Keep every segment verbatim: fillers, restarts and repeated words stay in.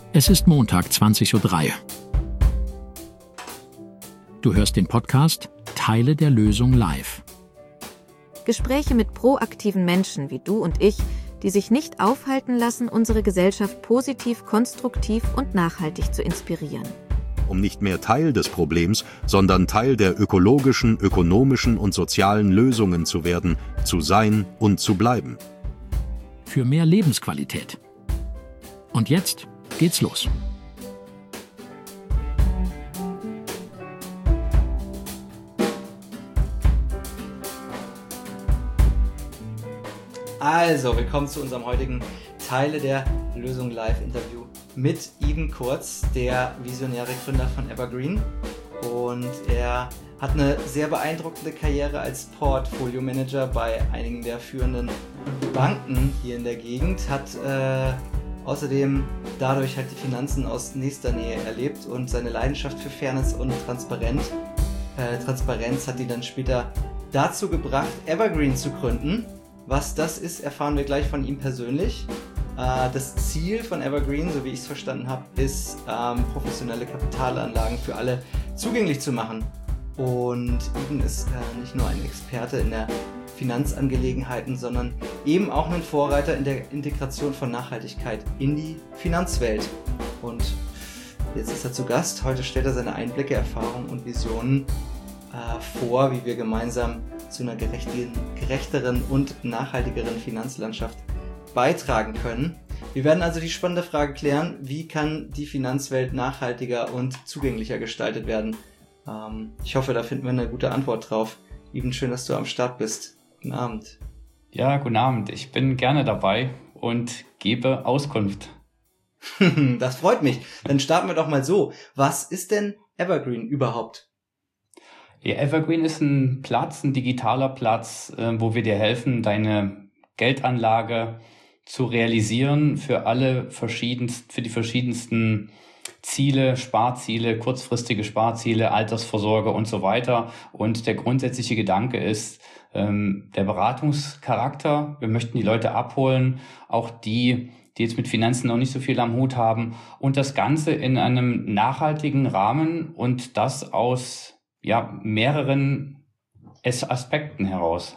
Es ist Montag, zwanzig Uhr drei. Du hörst den Podcast Teile der Lösung live. Gespräche mit proaktiven Menschen wie du und ich, die sich nicht aufhalten lassen, unsere Gesellschaft positiv, konstruktiv und nachhaltig zu inspirieren. Um nicht mehr Teil des Problems, sondern Teil der ökologischen, ökonomischen und sozialen Lösungen zu werden, zu sein und zu bleiben. Für mehr Lebensqualität. Und jetzt geht's los. Also, willkommen zu unserem heutigen Teile der Lösung Live-Interview mit Ivan Kurz, der visionäre Gründer von Evergreen. Und er hat eine sehr beeindruckende Karriere als Portfolio-Manager bei einigen der führenden Banken hier in der Gegend, hat äh, außerdem dadurch halt die Finanzen aus nächster Nähe erlebt und seine Leidenschaft für Fairness und Transparenz, äh, Transparenz hat ihn dann später dazu gebracht, Evergreen zu gründen. Was das ist, erfahren wir gleich von ihm persönlich. Äh, das Ziel von Evergreen, so wie ich es verstanden habe, ist, ähm, professionelle Kapitalanlagen für alle zugänglich zu machen. Und Ivan ist äh, nicht nur ein Experte in der Finanzangelegenheiten, sondern eben auch ein Vorreiter in der Integration von Nachhaltigkeit in die Finanzwelt. Und jetzt ist er zu Gast. Heute stellt er seine Einblicke, Erfahrungen und Visionen äh, vor, wie wir gemeinsam zu einer gerechteren und nachhaltigeren Finanzlandschaft beitragen können. Wir werden also die spannende Frage klären, wie kann die Finanzwelt nachhaltiger und zugänglicher gestaltet werden? Ähm, ich hoffe, da finden wir eine gute Antwort drauf. Ivan, schön, dass du am Start bist. Guten Abend. Ja, guten Abend. Ich bin gerne dabei und gebe Auskunft. Das freut mich. Dann starten wir doch mal so. Was ist denn Evergreen überhaupt? Ja, Evergreen ist ein Platz, ein digitaler Platz, wo wir dir helfen, deine Geldanlage zu realisieren für alle verschiedensten, für die verschiedensten Ziele, Sparziele, kurzfristige Sparziele, Altersvorsorge und so weiter. Und der grundsätzliche Gedanke ist ähm, der Beratungscharakter. Wir möchten die Leute abholen, auch die, die jetzt mit Finanzen noch nicht so viel am Hut haben, und das Ganze in einem nachhaltigen Rahmen und das aus ja mehreren Aspekten heraus.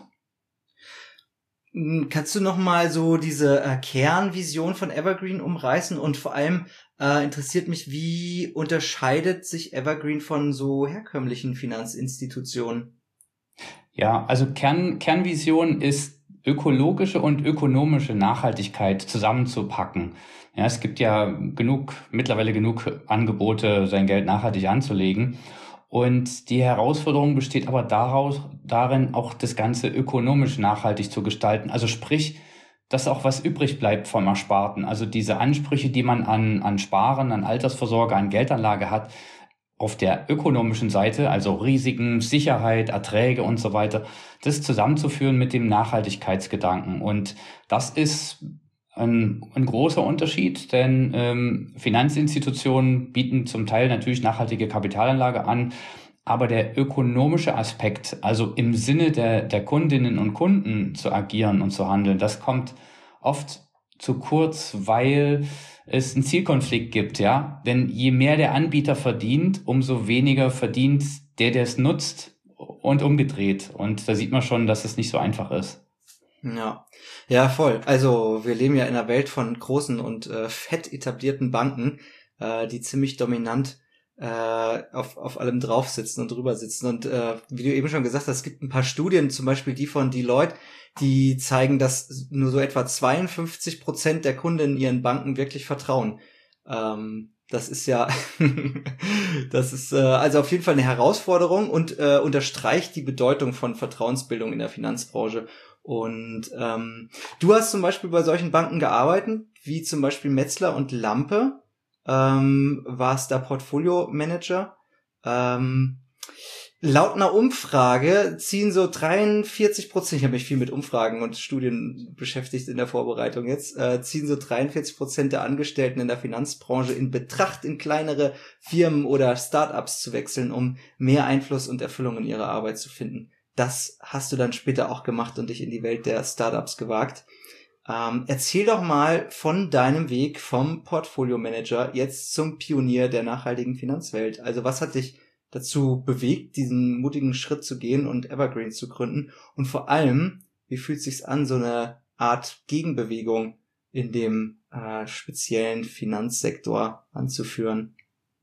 Kannst du noch mal so diese äh, Kernvision von Evergreen umreißen, und vor allem äh, interessiert mich, wie unterscheidet sich Evergreen von so herkömmlichen Finanzinstitutionen? Ja, also Kern, Kernvision ist, ökologische und ökonomische Nachhaltigkeit zusammenzupacken. Ja, es gibt ja genug, mittlerweile genug Angebote, sein Geld nachhaltig anzulegen. Und die Herausforderung besteht aber daraus, darin, auch das Ganze ökonomisch nachhaltig zu gestalten. Also sprich, dass auch was übrig bleibt vom Ersparten. Also diese Ansprüche, die man an, an Sparen, an Altersvorsorge, an Geldanlage hat, auf der ökonomischen Seite, also Risiken, Sicherheit, Erträge und so weiter, das zusammenzuführen mit dem Nachhaltigkeitsgedanken. Und das ist ein, ein großer Unterschied, denn ähm, Finanzinstitutionen bieten zum Teil natürlich nachhaltige Kapitalanlage an, aber der ökonomische Aspekt, also im Sinne der, der Kundinnen und Kunden zu agieren und zu handeln, das kommt oft zu kurz, weil es einen Zielkonflikt gibt, ja. Denn je mehr der Anbieter verdient, umso weniger verdient der, der es nutzt, und umgedreht. Und da sieht man schon, dass es nicht so einfach ist. Ja, ja, voll. Also wir leben ja in einer Welt von großen und äh, fett etablierten Banken, äh, die ziemlich dominant äh, auf auf allem drauf sitzen und drüber sitzen. Und äh, wie du eben schon gesagt hast, es gibt ein paar Studien, zum Beispiel die von Deloitte, die zeigen, dass nur so etwa zweiundfünfzig Prozent der Kunden ihren Banken wirklich vertrauen. Ähm, das ist ja, das ist äh, also auf jeden Fall eine Herausforderung und äh, unterstreicht die Bedeutung von Vertrauensbildung in der Finanzbranche. Und ähm, du hast zum Beispiel bei solchen Banken gearbeitet, wie zum Beispiel Metzler und Lampe, ähm, warst da Portfolio-Manager. Ähm, laut einer Umfrage ziehen so dreiundvierzig Prozent, ich habe mich viel mit Umfragen und Studien beschäftigt in der Vorbereitung jetzt, äh, ziehen so dreiundvierzig Prozent der Angestellten in der Finanzbranche in Betracht, in kleinere Firmen oder Startups zu wechseln, um mehr Einfluss und Erfüllung in ihrer Arbeit zu finden. Das hast du dann später auch gemacht und dich in die Welt der Startups gewagt. Ähm, erzähl doch mal von deinem Weg vom Portfolio-Manager jetzt zum Pionier der nachhaltigen Finanzwelt. Also was hat dich dazu bewegt, diesen mutigen Schritt zu gehen und Evergreen zu gründen? Und vor allem, wie fühlt es sich an, so eine Art Gegenbewegung in dem äh, speziellen Finanzsektor anzuführen?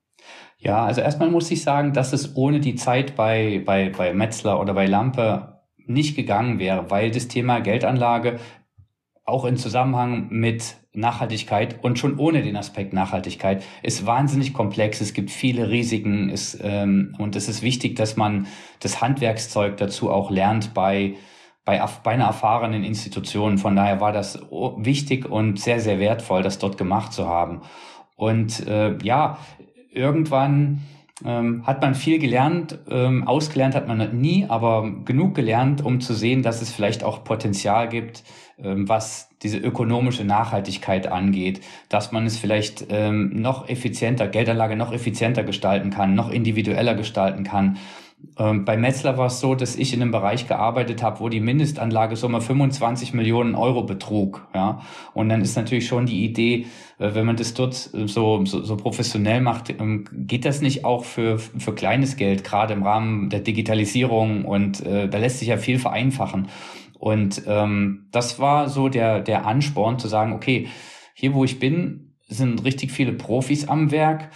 Ja, also erstmal muss ich sagen, dass es ohne die Zeit bei, bei, bei Metzler oder bei Lampe nicht gegangen wäre, weil das Thema Geldanlage auch in Zusammenhang mit Nachhaltigkeit und schon ohne den Aspekt Nachhaltigkeit ist wahnsinnig komplex. Es gibt viele Risiken es, ähm, und es ist wichtig, dass man das Handwerkszeug dazu auch lernt bei, bei, bei einer erfahrenen Institution. Von daher war das wichtig und sehr, sehr wertvoll, das dort gemacht zu haben. Und äh, ja, irgendwann ähm, hat man viel gelernt, ähm, ausgelernt hat man nie, aber genug gelernt, um zu sehen, dass es vielleicht auch Potenzial gibt, ähm, was diese ökonomische Nachhaltigkeit angeht, dass man es vielleicht ähm, noch effizienter, Geldanlage noch effizienter gestalten kann, noch individueller gestalten kann. Ähm, bei Metzler war es so, dass ich in einem Bereich gearbeitet habe, wo die Mindestanlagesumme fünfundzwanzig Millionen Euro betrug. Ja, und dann ist natürlich schon die Idee, äh, wenn man das dort so, so, so professionell macht, ähm, geht das nicht auch für, für kleines Geld, gerade im Rahmen der Digitalisierung, und äh, da lässt sich ja viel vereinfachen. Und ähm, das war so der, der Ansporn zu sagen, okay, hier wo ich bin, sind richtig viele Profis am Werk.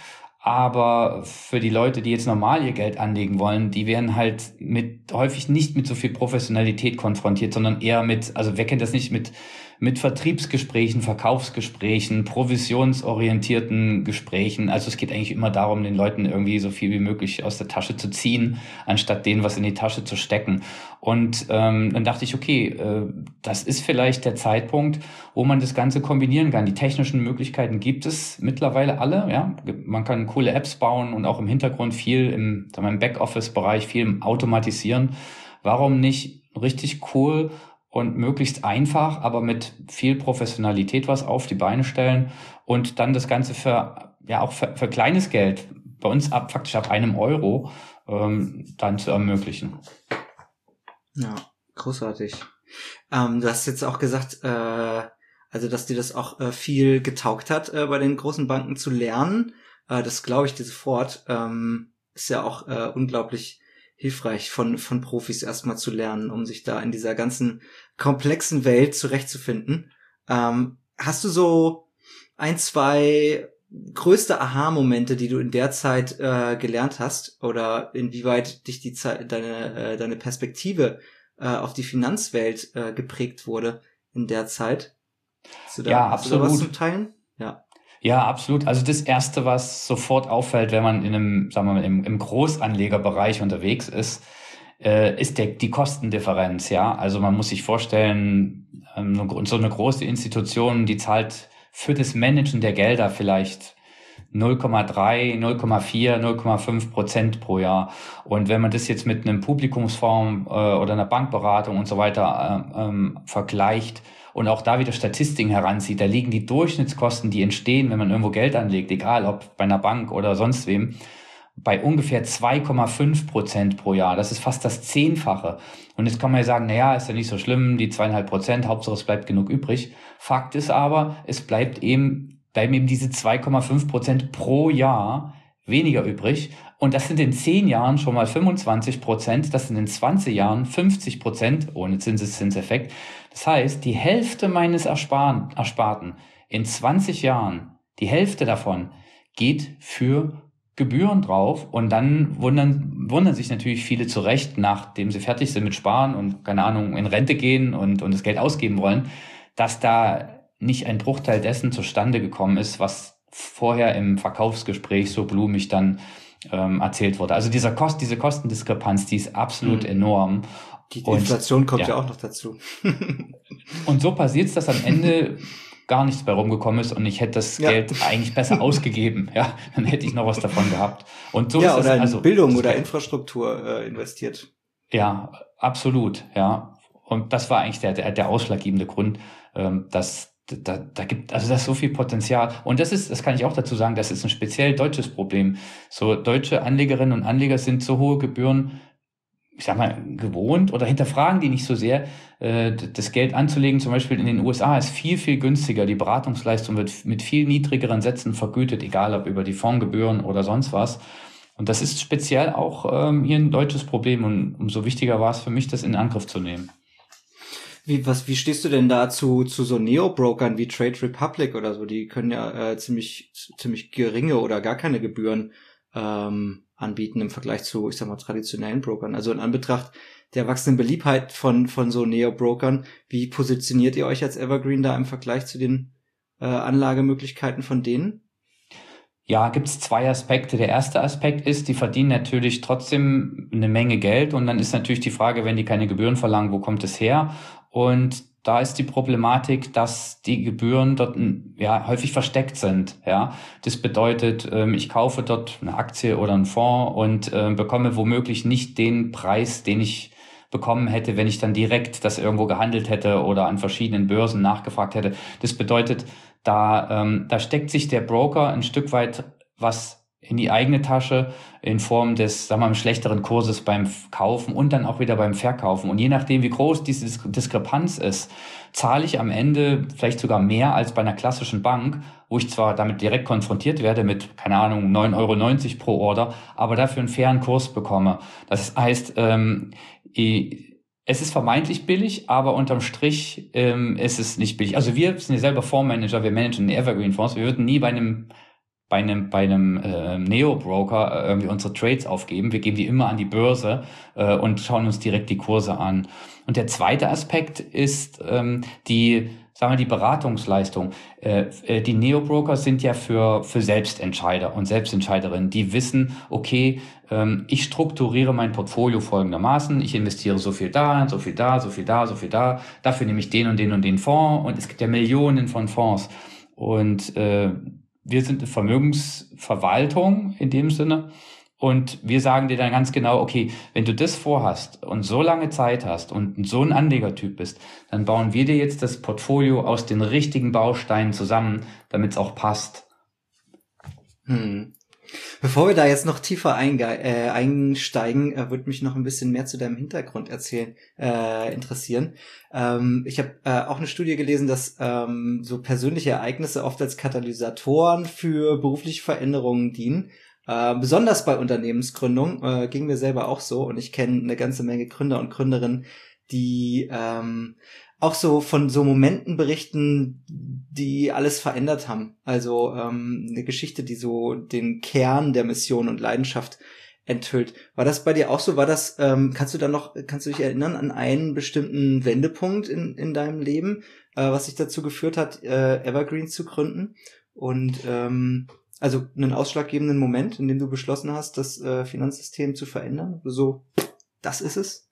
Aber für die Leute, die jetzt normal ihr Geld anlegen wollen, die werden halt mit häufig nicht mit so viel Professionalität konfrontiert, sondern eher mit, also wer kennt das nicht, mit mit Vertriebsgesprächen, Verkaufsgesprächen, provisionsorientierten Gesprächen. Also es geht eigentlich immer darum, den Leuten irgendwie so viel wie möglich aus der Tasche zu ziehen, anstatt denen was in die Tasche zu stecken. Und ähm, dann dachte ich, okay, äh, das ist vielleicht der Zeitpunkt, wo man das Ganze kombinieren kann. Die technischen Möglichkeiten gibt es mittlerweile alle. Ja, man kann coole Apps bauen und auch im Hintergrund viel im, sagen wir, im Backoffice-Bereich viel automatisieren. Warum nicht richtig cool und möglichst einfach, aber mit viel Professionalität was auf die Beine stellen und dann das Ganze für, ja, auch für, für kleines Geld, bei uns ab, faktisch ab einem Euro, ähm, dann zu ermöglichen. Ja, großartig. Ähm, du hast jetzt auch gesagt, äh, also, dass dir das auch äh, viel getaugt hat, äh, bei den großen Banken zu lernen. Äh, das glaube ich dir sofort. Ähm, ist ja auch äh, unglaublich hilfreich, von von Profis erstmal zu lernen, um sich da in dieser ganzen komplexen Welt zurechtzufinden. Ähm, hast du so ein, zwei größte Aha-Momente, die du in der Zeit äh, gelernt hast, oder inwieweit dich die Zeit, deine äh, deine Perspektive äh, auf die Finanzwelt äh, geprägt wurde in der Zeit? Hast du da, ja, hast du da was zum Teilen? Ja. Ja, absolut. Also das Erste, was sofort auffällt, wenn man in einem, sagen wir mal, im, im Großanlegerbereich unterwegs ist, äh, ist der, die Kostendifferenz. Ja, also man muss sich vorstellen, ähm, so eine große Institution, die zahlt für das Managen der Gelder vielleicht null Komma drei, null Komma vier, null Komma fünf Prozent pro Jahr. Und wenn man das jetzt mit einem Publikumsfonds äh, oder einer Bankberatung und so weiter äh, ähm, vergleicht, und auch da wieder Statistiken heranzieht, da liegen die Durchschnittskosten, die entstehen, wenn man irgendwo Geld anlegt, egal ob bei einer Bank oder sonst wem, bei ungefähr zwei Komma fünf Prozent pro Jahr. Das ist fast das Zehnfache. Und jetzt kann man ja sagen, naja, ist ja nicht so schlimm, die zweieinhalb Prozent, Hauptsache es bleibt genug übrig. Fakt ist aber, es bleibt eben, bleiben eben diese zwei Komma fünf Prozent pro Jahr weniger übrig. Und das sind in zehn Jahren schon mal fünfundzwanzig Prozent, das sind in zwanzig Jahren fünfzig Prozent ohne Zinseszinseffekt. Das heißt, die Hälfte meines Ersparen, Ersparten in zwanzig Jahren, die Hälfte davon geht für Gebühren drauf. Und dann wundern, wundern sich natürlich viele zu Recht, nachdem sie fertig sind mit Sparen und, keine Ahnung, in Rente gehen und, und das Geld ausgeben wollen, dass da nicht ein Bruchteil dessen zustande gekommen ist, was vorher im Verkaufsgespräch so blumig dann ähm, erzählt wurde. Also dieser Kost, diese Kostendiskrepanz, die ist absolut mhm. enorm. Die Inflation und, kommt ja. ja auch noch dazu. Und so passiert es, dass am Ende gar nichts bei rumgekommen ist und ich hätte das ja. Geld eigentlich besser ausgegeben. Ja, dann hätte ich noch was davon gehabt. Und so ja, ist oder das, in also, Bildung oder Infrastruktur äh, investiert. Ja, absolut. Ja, und das war eigentlich der der, der ausschlaggebende Grund, ähm, dass Da, da gibt, also das ist so viel Potenzial. Und das ist, das kann ich auch dazu sagen, das ist ein speziell deutsches Problem. So, deutsche Anlegerinnen und Anleger sind so hohe Gebühren ich sag mal, gewohnt oder hinterfragen die nicht so sehr, äh, das Geld anzulegen. Zum Beispiel in den U S A ist viel, viel günstiger. Die Beratungsleistung wird mit viel niedrigeren Sätzen vergütet, egal ob über die Fondsgebühren oder sonst was. Und das ist speziell auch ähm, hier ein deutsches Problem. Und umso wichtiger war es für mich, das in Angriff zu nehmen. Wie, was, wie stehst du denn da zu, zu so Neo-Brokern wie Trade Republic oder so? Die können ja äh, ziemlich, ziemlich geringe oder gar keine Gebühren ähm, anbieten im Vergleich zu, ich sag mal, traditionellen Brokern. Also in Anbetracht der wachsenden Beliebtheit von, von so Neo-Brokern, wie positioniert ihr euch als Evergreen da im Vergleich zu den äh, Anlagemöglichkeiten von denen? Ja, gibt es zwei Aspekte. Der erste Aspekt ist, die verdienen natürlich trotzdem eine Menge Geld und dann ist natürlich die Frage, wenn die keine Gebühren verlangen, wo kommt es her? Und da ist die Problematik, dass die Gebühren dort ja häufig versteckt sind. Ja, das bedeutet, ich kaufe dort eine Aktie oder einen Fonds und äh, bekomme womöglich nicht den Preis, den ich bekommen hätte, wenn ich dann direkt das irgendwo gehandelt hätte oder an verschiedenen Börsen nachgefragt hätte. Das bedeutet, da ähm, da steckt sich der Broker ein Stück weit was in die eigene Tasche in Form des, sagen wir mal, schlechteren Kurses beim Kaufen und dann auch wieder beim Verkaufen. Und je nachdem, wie groß diese Diskrepanz ist, zahle ich am Ende vielleicht sogar mehr als bei einer klassischen Bank, wo ich zwar damit direkt konfrontiert werde mit, keine Ahnung, neun Euro neunzig pro Order, aber dafür einen fairen Kurs bekomme. Das heißt, ähm, es ist vermeintlich billig, aber unterm Strich ähm, ist es nicht billig. Also wir sind ja selber Fondsmanager, wir managen Evergreen-Fonds. Wir würden nie bei einem bei einem bei einem äh, Neo-Broker äh, irgendwie unsere Trades aufgeben. Wir geben die immer an die Börse äh, und schauen uns direkt die Kurse an. Und der zweite Aspekt ist ähm, die, sagen wir, die Beratungsleistung. Äh, äh, die Neo-Broker sind ja für für Selbstentscheider und Selbstentscheiderinnen, die wissen, okay, ähm, ich strukturiere mein Portfolio folgendermaßen. Ich investiere so viel da, so viel da, so viel da, so viel da. Dafür nehme ich den und den und den Fonds. Und es gibt ja Millionen von Fonds. Und äh, wir sind eine Vermögensverwaltung in dem Sinne und wir sagen dir dann ganz genau, okay, wenn du das vorhast und so lange Zeit hast und so ein Anlegertyp bist, dann bauen wir dir jetzt das Portfolio aus den richtigen Bausteinen zusammen, damit es auch passt. Hm. Bevor wir da jetzt noch tiefer einge- äh, einsteigen, äh, würde mich noch ein bisschen mehr zu deinem Hintergrund erzählen, äh, interessieren. Ähm, ich habe äh, auch eine Studie gelesen, dass ähm, so persönliche Ereignisse oft als Katalysatoren für berufliche Veränderungen dienen. Äh, besonders bei Unternehmensgründung äh, ging mir selber auch so und ich kenne eine ganze Menge Gründer und Gründerinnen, die ähm, auch so von so Momenten berichten, die alles verändert haben. Also ähm, eine Geschichte, die so den Kern der Mission und Leidenschaft enthüllt. War das bei dir auch so? War das, ähm, kannst du da noch, kannst du dich erinnern an einen bestimmten Wendepunkt in in deinem Leben, äh, was dich dazu geführt hat, äh, Evergreen zu gründen? Und ähm, also einen ausschlaggebenden Moment, in dem du beschlossen hast, das äh, Finanzsystem zu verändern? So, das ist es?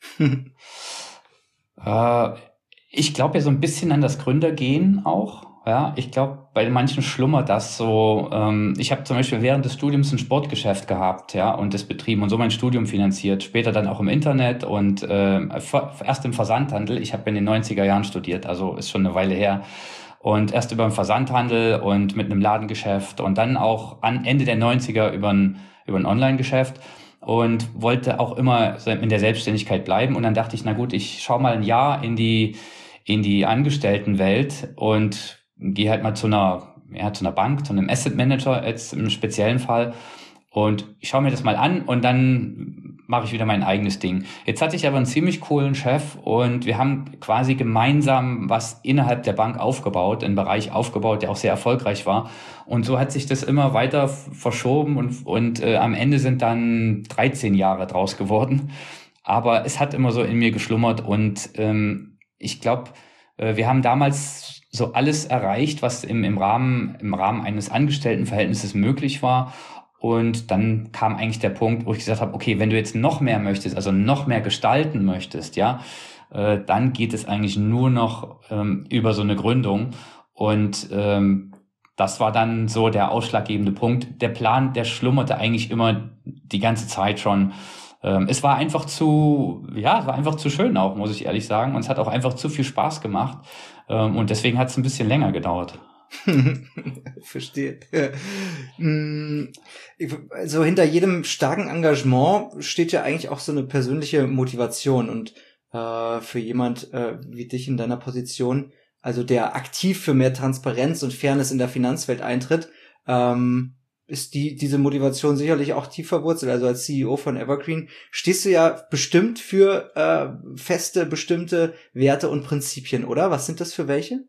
äh Ich glaube ja so ein bisschen an das Gründergehen auch. Ja, ich glaube, bei manchen schlummert das so. Ähm, ich habe zum Beispiel während des Studiums ein Sportgeschäft gehabt, ja, und das betrieben und so mein Studium finanziert. Später dann auch im Internet und äh, erst im Versandhandel. Ich habe in den neunziger Jahren studiert, also ist schon eine Weile her. Und erst über den Versandhandel und mit einem Ladengeschäft und dann auch an Ende der neunziger über ein über ein Online-Geschäft. Und wollte auch immer in der Selbstständigkeit bleiben. Und dann dachte ich, na gut, ich schaue mal ein Jahr in die in die Angestelltenwelt und gehe halt mal zu einer ja zu einer Bank, zu einem Asset Manager jetzt im speziellen Fall. Und ich schaue mir das mal an und dann mache ich wieder mein eigenes Ding. Jetzt hatte ich aber einen ziemlich coolen Chef und wir haben quasi gemeinsam was innerhalb der Bank aufgebaut, einen Bereich aufgebaut, der auch sehr erfolgreich war. Und so hat sich das immer weiter verschoben und, und äh, am Ende sind dann dreizehn Jahre draus geworden. Aber es hat immer so in mir geschlummert und ähm, ich glaube, äh, wir haben damals so alles erreicht, was im, im Rahmen, im Rahmen eines Angestelltenverhältnisses möglich war. Und dann kam eigentlich der Punkt, wo ich gesagt habe, okay, wenn du jetzt noch mehr möchtest, also noch mehr gestalten möchtest, ja, äh, dann geht es eigentlich nur noch ähm, über so eine Gründung. Und ähm, das war dann so der ausschlaggebende Punkt. Der Plan, der schlummerte eigentlich immer die ganze Zeit schon. Ähm, es war einfach zu, ja, es war einfach zu schön auch, muss ich ehrlich sagen. Und es hat auch einfach zu viel Spaß gemacht. Ähm, und deswegen hat es ein bisschen länger gedauert. Verstehe. Also hinter jedem starken Engagement steht ja eigentlich auch so eine persönliche Motivation und äh, für jemand äh, wie dich in deiner Position, also der aktiv für mehr Transparenz und Fairness in der Finanzwelt eintritt, ähm, ist die diese Motivation sicherlich auch tief verwurzelt. Also als C E O von Evergreen stehst du ja bestimmt für äh, feste, bestimmte Werte und Prinzipien, oder? Was sind das für welche?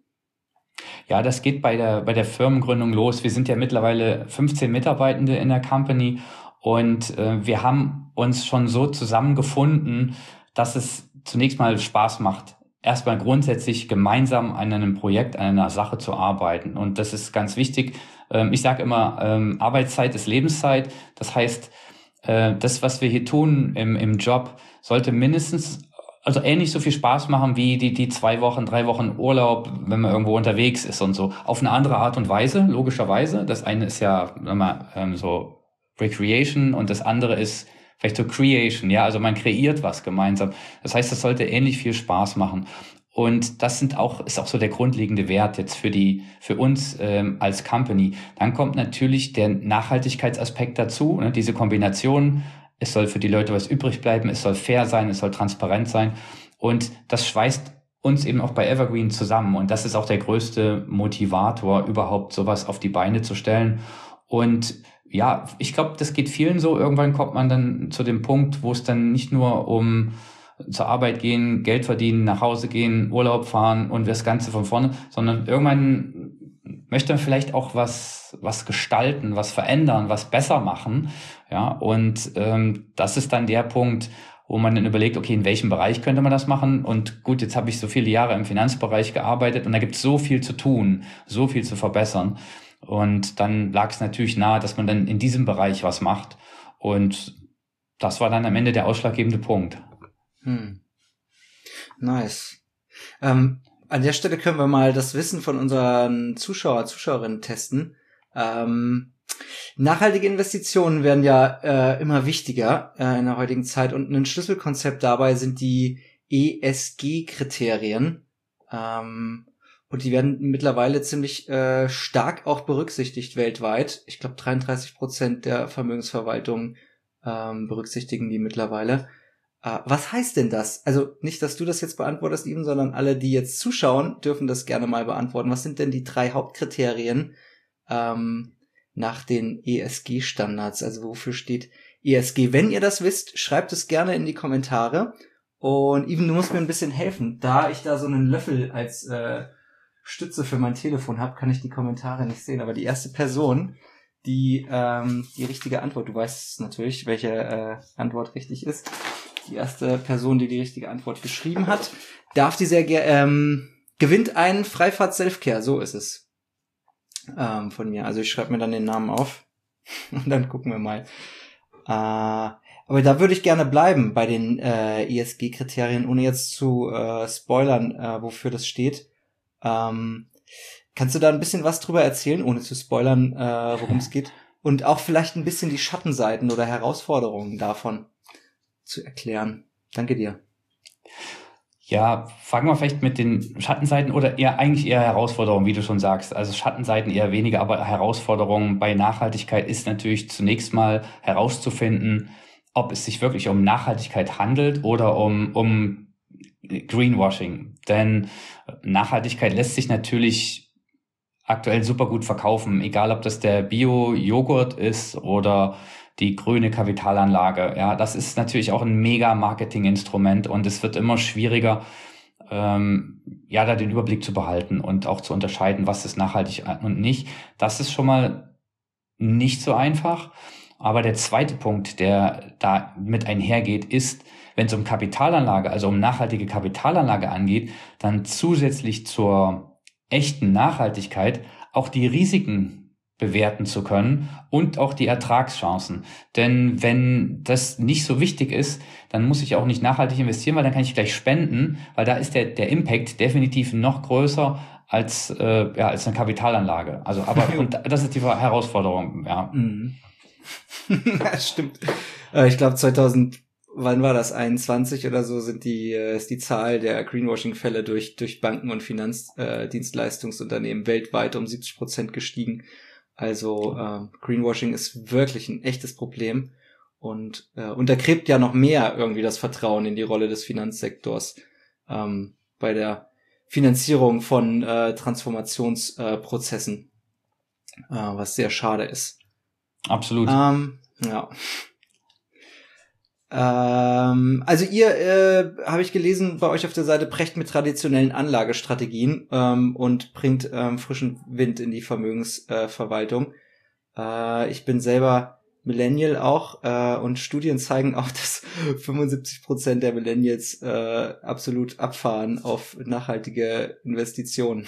Ja, das geht bei der bei der Firmengründung los. Wir sind ja mittlerweile fünfzehn Mitarbeitende in der Company und äh, wir haben uns schon so zusammengefunden, dass es zunächst mal Spaß macht, erstmal grundsätzlich gemeinsam an einem Projekt, an einer Sache zu arbeiten. Und das ist ganz wichtig. Ähm, ich sage immer, ähm, Arbeitszeit ist Lebenszeit. Das heißt, äh, das, was wir hier tun im, im Job, sollte mindestens also ähnlich so viel Spaß machen wie die die zwei Wochen, drei Wochen Urlaub, wenn man irgendwo unterwegs ist und so. Auf eine andere Art und Weise, logischerweise. Das eine ist ja immer ähm, so Recreation und das andere ist vielleicht so Creation. Ja, also man kreiert was gemeinsam. Das heißt, das sollte ähnlich viel Spaß machen. Und das sind auch ist auch so der grundlegende Wert jetzt für die für uns ähm, als Company. Dann kommt natürlich der Nachhaltigkeitsaspekt dazu, ne, diese Kombination. Es soll für die Leute was übrig bleiben, es soll fair sein, es soll transparent sein. Und das schweißt uns eben auch bei Evergreen zusammen. Und das ist auch der größte Motivator, überhaupt sowas auf die Beine zu stellen. Und ja, ich glaube, das geht vielen so. Irgendwann kommt man dann zu dem Punkt, wo es dann nicht nur um zur Arbeit gehen, Geld verdienen, nach Hause gehen, Urlaub fahren und das Ganze von vorne, sondern irgendwann möchte man vielleicht auch was was gestalten, was verändern, was besser machen, ja, und ähm, das ist dann der Punkt, wo man dann überlegt, okay, in welchem Bereich könnte man das machen? Und gut, jetzt habe ich so viele Jahre im Finanzbereich gearbeitet und da gibt es so viel zu tun, so viel zu verbessern und dann lag es natürlich nahe, dass man dann in diesem Bereich was macht und das war dann am Ende der ausschlaggebende Punkt. Hm. Nice. Ähm, An der Stelle können wir mal das Wissen von unseren Zuschauer, Zuschauerinnen testen. Ähm, nachhaltige Investitionen werden ja äh, immer wichtiger äh, in der heutigen Zeit und ein Schlüsselkonzept dabei sind die E S G-Kriterien. Ähm, und die werden mittlerweile ziemlich äh, stark auch berücksichtigt weltweit. Ich glaube, dreiunddreißig Prozent der Vermögensverwaltungen ähm, berücksichtigen die mittlerweile. Uh, was heißt denn das? Also nicht, dass du das jetzt beantwortest, Ivan, sondern alle, die jetzt zuschauen, dürfen das gerne mal beantworten. Was sind denn die drei Hauptkriterien ähm, nach den E S G-Standards? Also wofür steht E S G? Wenn ihr das wisst, schreibt es gerne in die Kommentare. Und Ivan, du musst mir ein bisschen helfen. Da ich da so einen Löffel als äh, Stütze für mein Telefon habe, kann ich die Kommentare nicht sehen. Aber die erste Person, die ähm, die richtige Antwort, du weißt natürlich, welche äh, Antwort richtig ist, die erste Person, die die richtige Antwort geschrieben hat, darf die sehr ge- ähm, gewinnt einen Freifahrt Selfcare, so ist es ähm, von mir. Also ich schreibe mir dann den Namen auf und dann gucken wir mal. Äh, aber da würde ich gerne bleiben bei den äh, E S G-Kriterien, ohne jetzt zu äh, spoilern, äh, wofür das steht. Ähm, kannst du da ein bisschen was drüber erzählen, ohne zu spoilern, äh, worum es geht? Und auch vielleicht ein bisschen die Schattenseiten oder Herausforderungen davon zu erklären. Danke dir. Ja, fangen wir vielleicht mit den Schattenseiten oder eher eigentlich eher Herausforderungen, wie du schon sagst. Also Schattenseiten eher weniger, aber Herausforderungen bei Nachhaltigkeit ist natürlich zunächst mal herauszufinden, ob es sich wirklich um Nachhaltigkeit handelt oder um, um Greenwashing. Denn Nachhaltigkeit lässt sich natürlich aktuell super gut verkaufen, egal ob das der Bio-Joghurt ist oder die grüne Kapitalanlage. Ja, das ist natürlich auch ein mega Marketinginstrument und es wird immer schwieriger, ähm, ja, da den Überblick zu behalten und auch zu unterscheiden, was ist nachhaltig und nicht. Das ist schon mal nicht so einfach. Aber der zweite Punkt, der da mit einhergeht, ist, wenn es um Kapitalanlage, also um nachhaltige Kapitalanlage angeht, dann zusätzlich zur echten Nachhaltigkeit auch die Risiken bewerten zu können und auch die Ertragschancen. Denn wenn das nicht so wichtig ist, dann muss ich auch nicht nachhaltig investieren, weil dann kann ich gleich spenden, weil da ist der der Impact definitiv noch größer als äh, ja als eine Kapitalanlage. Also aber und das ist die Herausforderung, ja. Mhm. Das stimmt. Äh, ich glaube zwanzig wann war das, einundzwanzig oder so, sind die, ist die Zahl der Greenwashing-Fälle durch, durch Banken und Finanzdienstleistungsunternehmen äh, weltweit um siebzig Prozent gestiegen. Also äh, Greenwashing ist wirklich ein echtes Problem und äh, untergräbt ja noch mehr irgendwie das Vertrauen in die Rolle des Finanzsektors ähm, bei der Finanzierung von äh, Transformationsprozessen, äh, äh, was sehr schade ist. Absolut. Ähm, ja. Ähm, also ihr, äh, habe ich gelesen, bei euch auf der Seite brecht mit traditionellen Anlagestrategien ähm, und bringt ähm, frischen Wind in die Vermögensverwaltung. Äh, ich bin selber Millennial auch äh, und Studien zeigen auch, dass fünfundsiebzig Prozent der Millennials äh, absolut abfahren auf nachhaltige Investitionen.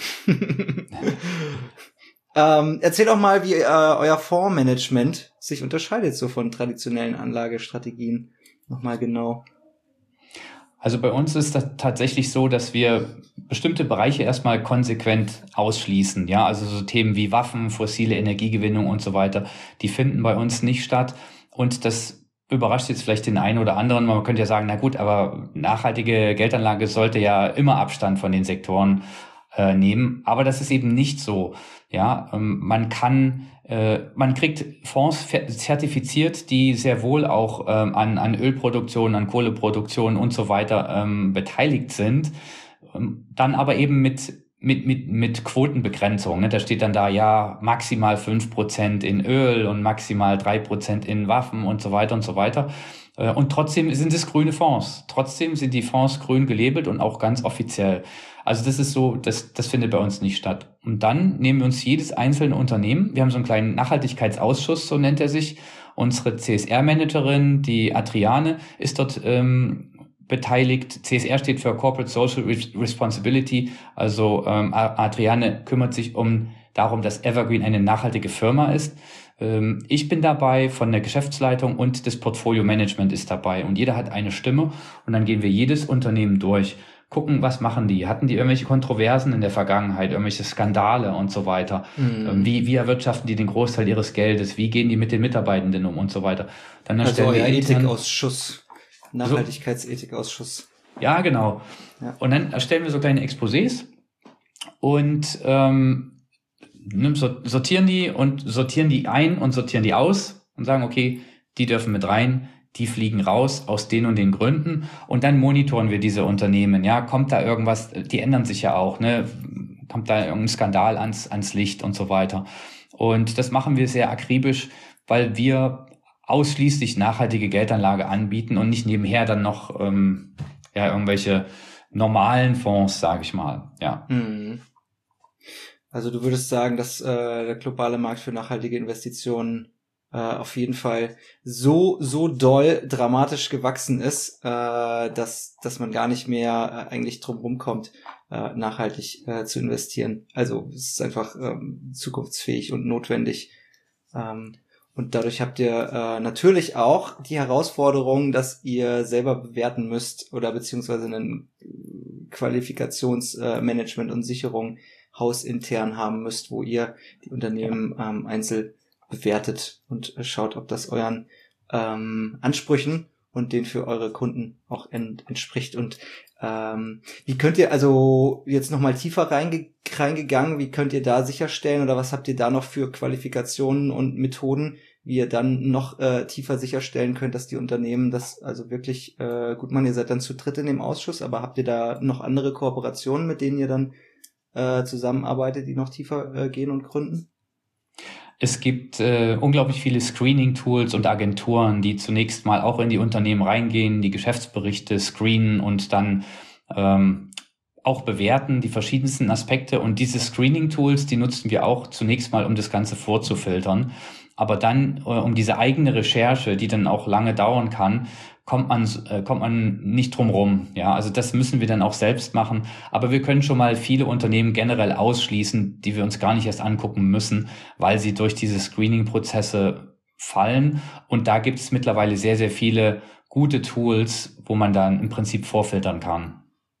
ähm, erzähl doch mal, wie äh, euer Fondsmanagement sich unterscheidet so von traditionellen Anlagestrategien. Nochmal genau. Also bei uns ist das tatsächlich so, dass wir bestimmte Bereiche erstmal konsequent ausschließen. Ja, also so Themen wie Waffen, fossile Energiegewinnung und so weiter, die finden bei uns nicht statt. Und das überrascht jetzt vielleicht den einen oder anderen. Man könnte ja sagen, na gut, aber nachhaltige Geldanlage sollte ja immer Abstand von den Sektoren äh, nehmen. Aber das ist eben nicht so. Ja, ähm, man kann Man kriegt Fonds zertifiziert, die sehr wohl auch ähm, an, an Ölproduktion, an Kohleproduktion und so weiter ähm, beteiligt sind. Ähm, dann aber eben mit, mit, mit, mit Quotenbegrenzung. Ne? Da steht dann da, ja, maximal fünf Prozent in Öl und maximal drei Prozent in Waffen und so weiter und so weiter. Äh, und trotzdem sind es grüne Fonds. Trotzdem sind die Fonds grün gelabelt und auch ganz offiziell. Also das ist so, das, das findet bei uns nicht statt. Und dann nehmen wir uns jedes einzelne Unternehmen, wir haben so einen kleinen Nachhaltigkeitsausschuss, so nennt er sich. Unsere C S R-Managerin, die Adriane, ist dort ähm, beteiligt. C S R steht für Corporate Social Responsibility. Also ähm, Adriane kümmert sich um darum, dass Evergreen eine nachhaltige Firma ist. Ähm, ich bin dabei von der Geschäftsleitung und das Portfolio-Management ist dabei. Und jeder hat eine Stimme und dann gehen wir jedes Unternehmen durch. Gucken, was machen die? Hatten die irgendwelche Kontroversen in der Vergangenheit, irgendwelche Skandale und so weiter? Mhm. Wie, wie erwirtschaften die den Großteil ihres Geldes? Wie gehen die mit den Mitarbeitenden um und so weiter? Dann also erstellen euer wir Ethikausschuss, Nachhaltigkeitsethikausschuss. Ja, genau. Ja. Und dann erstellen wir so kleine Exposés und ähm, sortieren die und sortieren die ein und sortieren die aus und sagen, okay, die dürfen mit rein. Die fliegen raus aus den und den Gründen und dann monitoren wir diese Unternehmen. Ja, kommt da irgendwas, die ändern sich ja auch, ne? Kommt da irgendein Skandal ans, ans Licht und so weiter. Und das machen wir sehr akribisch, weil wir ausschließlich nachhaltige Geldanlage anbieten und nicht nebenher dann noch ähm, ja irgendwelche normalen Fonds, sage ich mal. Ja. Also du würdest sagen, dass äh, der globale Markt für nachhaltige Investitionen auf jeden Fall so so doll dramatisch gewachsen ist, äh, dass dass man gar nicht mehr äh, eigentlich drum rumkommt, äh, nachhaltig äh, zu investieren. Also es ist einfach ähm, zukunftsfähig und notwendig. Ähm, und dadurch habt ihr äh, natürlich auch die Herausforderung, dass ihr selber bewerten müsst oder beziehungsweise ein Qualifikationsmanagement äh, und Sicherung hausintern haben müsst, wo ihr die Unternehmen ähm, einzeln bewertet und schaut, ob das euren ähm, Ansprüchen und den für eure Kunden auch ent- entspricht. Und ähm, wie könnt ihr also jetzt nochmal tiefer reinge- reingegangen, wie könnt ihr da sicherstellen oder was habt ihr da noch für Qualifikationen und Methoden, wie ihr dann noch äh, tiefer sicherstellen könnt, dass die Unternehmen das also wirklich äh, gut machen? Ihr seid dann zu dritt in dem Ausschuss, aber habt ihr da noch andere Kooperationen, mit denen ihr dann äh, zusammenarbeitet, die noch tiefer äh, gehen und gründen? Es gibt äh, unglaublich viele Screening-Tools und Agenturen, die zunächst mal auch in die Unternehmen reingehen, die Geschäftsberichte screenen und dann ähm, auch bewerten, die verschiedensten Aspekte. Und diese Screening-Tools, die nutzen wir auch zunächst mal, um das Ganze vorzufiltern. Aber dann, äh, um diese eigene Recherche, die dann auch lange dauern kann, kommt man äh, kommt man nicht drum rum. Ja, also das müssen wir dann auch selbst machen. Aber wir können schon mal viele Unternehmen generell ausschließen, die wir uns gar nicht erst angucken müssen, weil sie durch diese Screening-Prozesse fallen. Und da gibt es mittlerweile sehr, sehr viele gute Tools, wo man dann im Prinzip vorfiltern kann.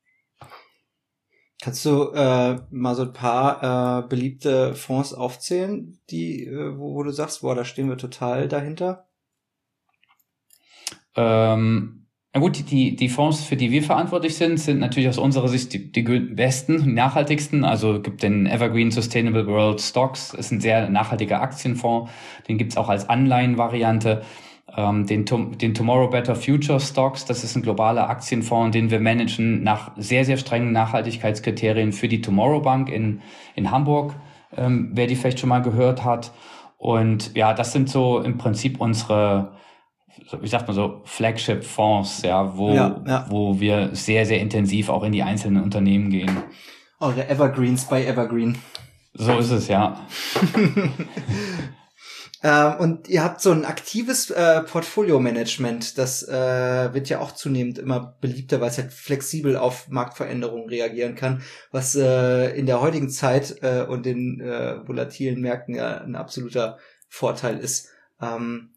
Kannst du äh, mal so ein paar äh, beliebte Fonds aufzählen, die äh, wo, wo du sagst, boah, da stehen wir total dahinter? Ähm, Na gut, die, die Fonds, für die wir verantwortlich sind, sind natürlich aus unserer Sicht die, die besten, nachhaltigsten. Also gibt den Evergreen Sustainable World Stocks, ist ein sehr nachhaltiger Aktienfonds. Den gibt's auch als Anleihenvariante. Ähm, den, den Tomorrow Better Future Stocks, das ist ein globaler Aktienfonds, den wir managen nach sehr, sehr strengen Nachhaltigkeitskriterien für die Tomorrow Bank in, in Hamburg, ähm, wer die vielleicht schon mal gehört hat. Und ja, das sind so im Prinzip unsere, wie sagt man so, Flagship-Fonds, ja, wo, ja, ja. wo wir sehr, sehr intensiv auch in die einzelnen Unternehmen gehen. Eure Evergreens bei Evergreen. So ist es, ja. ähm, und ihr habt so ein aktives äh, Portfolio-Management, das äh, wird ja auch zunehmend immer beliebter, weil es halt flexibel auf Marktveränderungen reagieren kann, was äh, in der heutigen Zeit äh, und den äh, volatilen Märkten ja ein absoluter Vorteil ist. Ähm,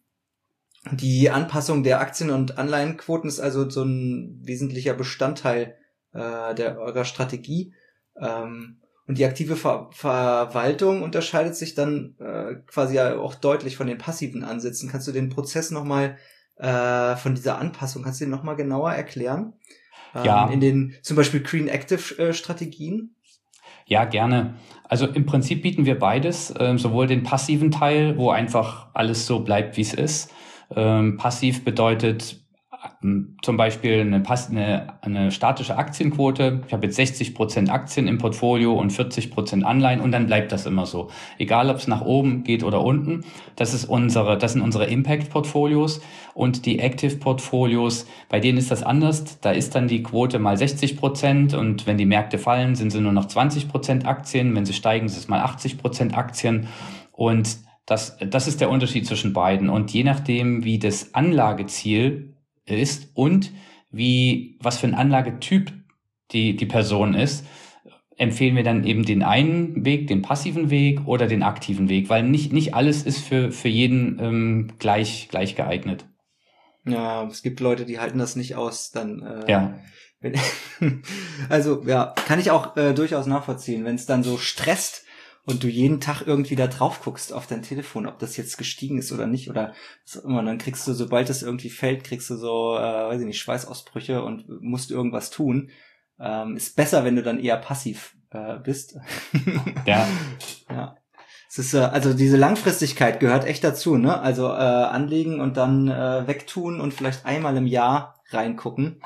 Die Anpassung der Aktien- und Anleihenquoten ist also so ein wesentlicher Bestandteil äh, der eurer Strategie. Ähm, und die aktive Ver- Verwaltung unterscheidet sich dann äh, quasi ja auch deutlich von den passiven Ansätzen. Kannst du den Prozess nochmal äh, von dieser Anpassung, kannst du den nochmal genauer erklären? Ähm, ja. In den zum Beispiel Green Active äh, Strategien? Ja, gerne. Also im Prinzip bieten wir beides, äh, sowohl den passiven Teil, wo einfach alles so bleibt, wie es ist. Ähm, passiv bedeutet ähm, zum Beispiel eine, eine, eine statische Aktienquote. Ich habe jetzt sechzig Prozent Aktien im Portfolio und vierzig Prozent Anleihen und dann bleibt das immer so. Egal, ob es nach oben geht oder unten. Das ist unsere, das sind unsere Impact-Portfolios und die Active-Portfolios. Bei denen ist das anders. Da ist dann die Quote mal sechzig Prozent und wenn die Märkte fallen, sind sie nur noch zwanzig Prozent Aktien. Wenn sie steigen, ist es mal achtzig Prozent Aktien und Das, das ist der Unterschied zwischen beiden. Und je nachdem, wie das Anlageziel ist und wie, was für ein Anlagetyp die, die Person ist, empfehlen wir dann eben den einen Weg, den passiven Weg oder den aktiven Weg, weil nicht, nicht alles ist für, für jeden ähm, gleich, gleich geeignet. Ja, es gibt Leute, die halten das nicht aus, dann, äh, ja. Wenn, also, ja, kann ich auch äh, durchaus nachvollziehen, wenn es dann so stresst, und du jeden Tag irgendwie da drauf guckst auf dein Telefon, ob das jetzt gestiegen ist oder nicht oder was auch immer, dann kriegst du, sobald das irgendwie fällt, kriegst du so, äh, weiß ich nicht, Schweißausbrüche und musst irgendwas tun. Ähm, ist besser, wenn du dann eher passiv äh, bist. Ja. Ja. Es ist, äh, also diese Langfristigkeit gehört echt dazu, ne? Also äh, anlegen und dann äh, wegtun und vielleicht einmal im Jahr reingucken.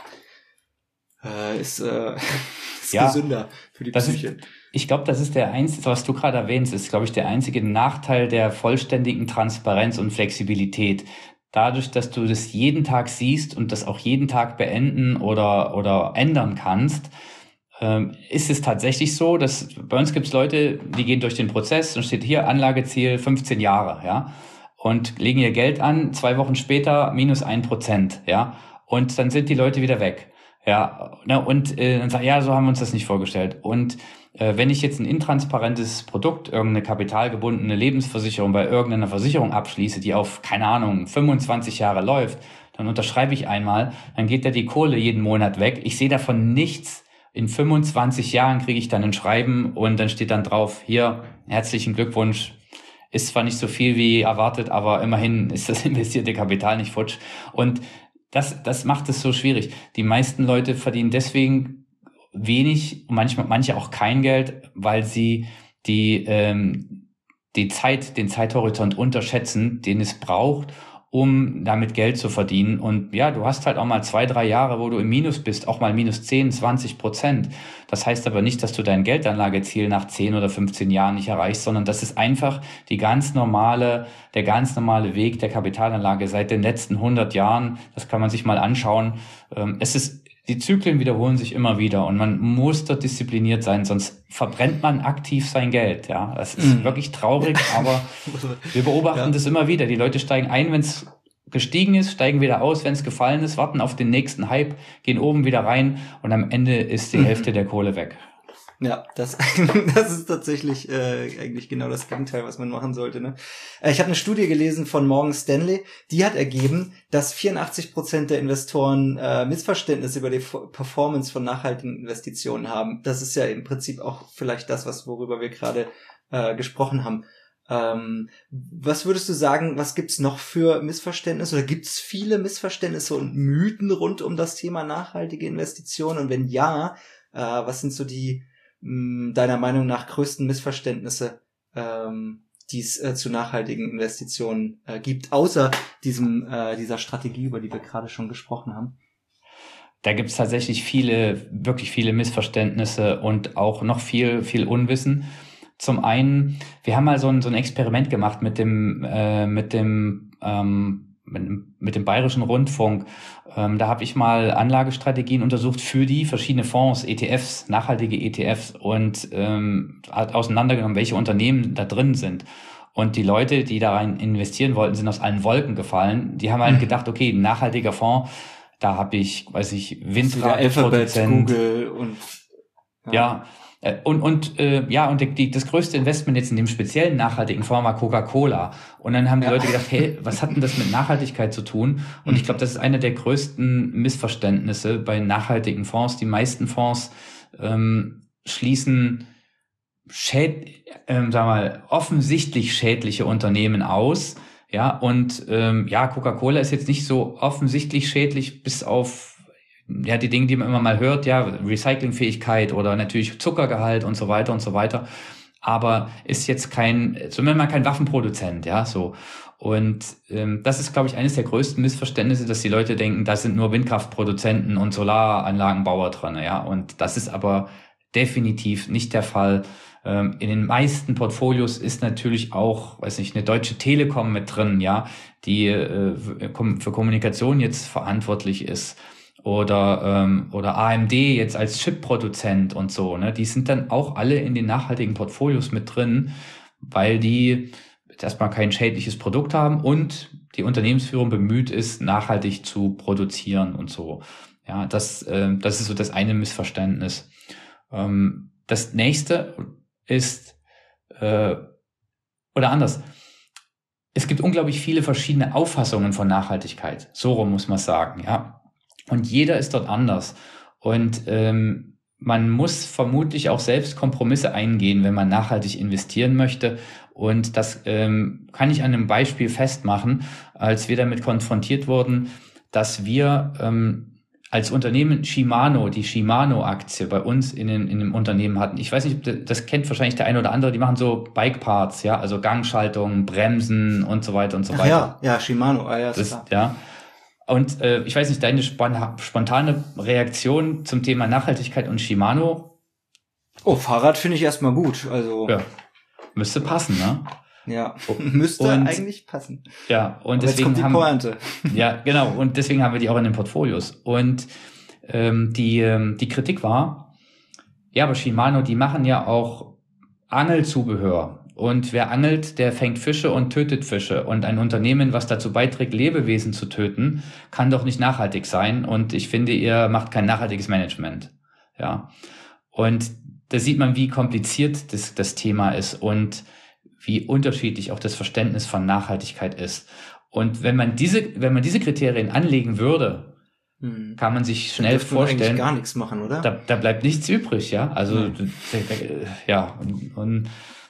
Äh, ist, äh, ist ja, gesünder für die Psyche. Ist, ich glaube, das ist der einzige, was du gerade erwähnst, ist, glaube ich, der einzige Nachteil der vollständigen Transparenz und Flexibilität. Dadurch, dass du das jeden Tag siehst und das auch jeden Tag beenden oder oder ändern kannst, ähm, ist es tatsächlich so, dass bei uns gibt es Leute, die gehen durch den Prozess und steht hier Anlageziel fünfzehn Jahre, ja, und legen ihr Geld an, zwei Wochen später minus ein Prozent, ja, und dann sind die Leute wieder weg. Ja, ne, und äh, dann sagt, ja, so haben wir uns das nicht vorgestellt. Und äh, wenn ich jetzt ein intransparentes Produkt, irgendeine kapitalgebundene Lebensversicherung bei irgendeiner Versicherung abschließe, die auf, keine Ahnung, fünfundzwanzig Jahre läuft, dann unterschreibe ich einmal, dann geht da die Kohle jeden Monat weg. Ich sehe davon nichts. In fünfundzwanzig Jahren kriege ich dann ein Schreiben und dann steht dann drauf, hier, herzlichen Glückwunsch. Ist zwar nicht so viel wie erwartet, aber immerhin ist das investierte Kapital nicht futsch. Und Das, das macht es so schwierig. Die meisten Leute verdienen deswegen wenig, manchmal, manche auch kein Geld, weil sie die, ähm, die Zeit, den Zeithorizont unterschätzen, den es braucht, um damit Geld zu verdienen. Und ja, du hast halt auch mal zwei, drei Jahre, wo du im Minus bist, auch mal minus zehn, zwanzig Prozent. Das heißt aber nicht, dass du dein Geldanlageziel nach zehn oder fünfzehn Jahren nicht erreichst, sondern das ist einfach die ganz normale, der ganz normale Weg der Kapitalanlage seit den letzten hundert Jahren. Das kann man sich mal anschauen. Es ist, die Zyklen wiederholen sich immer wieder und man muss dort diszipliniert sein, sonst verbrennt man aktiv sein Geld. Ja, das ist mm. wirklich traurig, aber wir beobachten ja. das immer wieder. Die Leute steigen ein, wenn es gestiegen ist, steigen wieder aus, wenn es gefallen ist, warten auf den nächsten Hype, gehen oben wieder rein und am Ende ist die mm. Hälfte der Kohle weg. Ja, das, das ist tatsächlich äh, eigentlich genau das Gegenteil, was man machen sollte. Ne? Äh, ich habe eine Studie gelesen von Morgan Stanley, die hat ergeben, dass vierundachtzig Prozent der Investoren äh, Missverständnis über die Performance von nachhaltigen Investitionen haben. Das ist ja im Prinzip auch vielleicht das, was worüber wir gerade äh, gesprochen haben. Ähm, was würdest du sagen, was gibt's noch für Missverständnisse oder gibt's viele Missverständnisse und Mythen rund um das Thema nachhaltige Investitionen? Und wenn ja, äh, was sind so die mh, deiner Meinung nach größten Missverständnisse, ähm, die es äh, zu nachhaltigen Investitionen äh, gibt, außer diesem äh, dieser Strategie, über die wir gerade schon gesprochen haben? Da gibt es tatsächlich viele, wirklich viele Missverständnisse und auch noch viel, viel Unwissen. Zum einen, wir haben mal so ein, so ein Experiment gemacht mit dem, äh, mit dem, ähm, mit, mit dem Bayerischen Rundfunk. Ähm, da habe ich mal Anlagestrategien untersucht für die verschiedene Fonds, E T Fs, nachhaltige E T Fs und ähm, hat auseinandergenommen, welche Unternehmen da drin sind. Und die Leute, die da rein investieren wollten, sind aus allen Wolken gefallen. Die haben halt mhm. gedacht, okay, ein nachhaltiger Fonds, da habe ich, weiß ich, Windradproduzent, Google und ja. ja. Und, und, äh, ja, und die, das größte Investment jetzt in dem speziellen nachhaltigen Fonds war Coca-Cola. Und dann haben die ja. Leute gedacht, hey, was hat denn das mit Nachhaltigkeit zu tun? Und ich glaube, das ist einer der größten Missverständnisse bei nachhaltigen Fonds. Die meisten Fonds ähm, schließen schäd, ähm, sag mal, offensichtlich schädliche Unternehmen aus. Ja, und ähm, ja, Coca-Cola ist jetzt nicht so offensichtlich schädlich, bis auf ja, die Dinge, die man immer mal hört, ja, Recyclingfähigkeit oder natürlich Zuckergehalt und so weiter und so weiter. Aber ist jetzt kein, zumindest mal kein Waffenproduzent, ja, so. Und ähm, das ist, glaube ich, eines der größten Missverständnisse, dass die Leute denken, da sind nur Windkraftproduzenten und Solaranlagenbauer drin, ja. Und das ist aber definitiv nicht der Fall. Ähm, in den meisten Portfolios ist natürlich auch, weiß nicht, eine Deutsche Telekom mit drin, ja, die äh, für Kommunikation jetzt verantwortlich ist. Oder ähm, oder A M D jetzt als Chip-Produzent und so, ne, die sind dann auch alle in den nachhaltigen Portfolios mit drin, weil die erstmal kein schädliches Produkt haben und die Unternehmensführung bemüht ist, nachhaltig zu produzieren und so. Ja, das äh, das ist so das eine Missverständnis. Ähm, das nächste ist äh, oder anders. Es gibt unglaublich viele verschiedene Auffassungen von Nachhaltigkeit. So rum muss man sagen, ja. Und jeder ist dort anders. Und ähm, man muss vermutlich auch selbst Kompromisse eingehen, wenn man nachhaltig investieren möchte. Und das ähm, kann ich an einem Beispiel festmachen, als wir damit konfrontiert wurden, dass wir ähm, als Unternehmen Shimano, die Shimano-Aktie bei uns in, den, in dem Unternehmen hatten. Ich weiß nicht, das kennt wahrscheinlich der eine oder andere, die machen so Bike-Parts, ja, also Gangschaltung, Bremsen und so weiter und so weiter. Ach ja, ja, Shimano, ah, ja, ist das, klar. Ja. Und äh, ich weiß nicht, deine spontane Reaktion zum Thema Nachhaltigkeit und Shimano? Oh, Fahrrad finde ich erstmal gut. Also ja, müsste passen, ne? Ja, müsste und, eigentlich passen. Ja, und aber deswegen jetzt kommt die haben Pointe. Ja, genau. Und deswegen haben wir die auch in den Portfolios. Und ähm, die ähm, die Kritik war, ja, aber Shimano, die machen ja auch Angelzubehör. Und wer angelt, der fängt Fische und tötet Fische. Und ein Unternehmen, was dazu beiträgt, Lebewesen zu töten, kann doch nicht nachhaltig sein. Und ich finde, ihr macht kein nachhaltiges Management. Ja. Und da sieht man, wie kompliziert das, das Thema ist und wie unterschiedlich auch das Verständnis von Nachhaltigkeit ist. Und wenn man diese, wenn man diese Kriterien anlegen würde, hm. kann man sich schnell da vorstellen, eigentlich gar nichts machen, oder? Da, da bleibt nichts übrig, ja. Also, hm. ja, und, und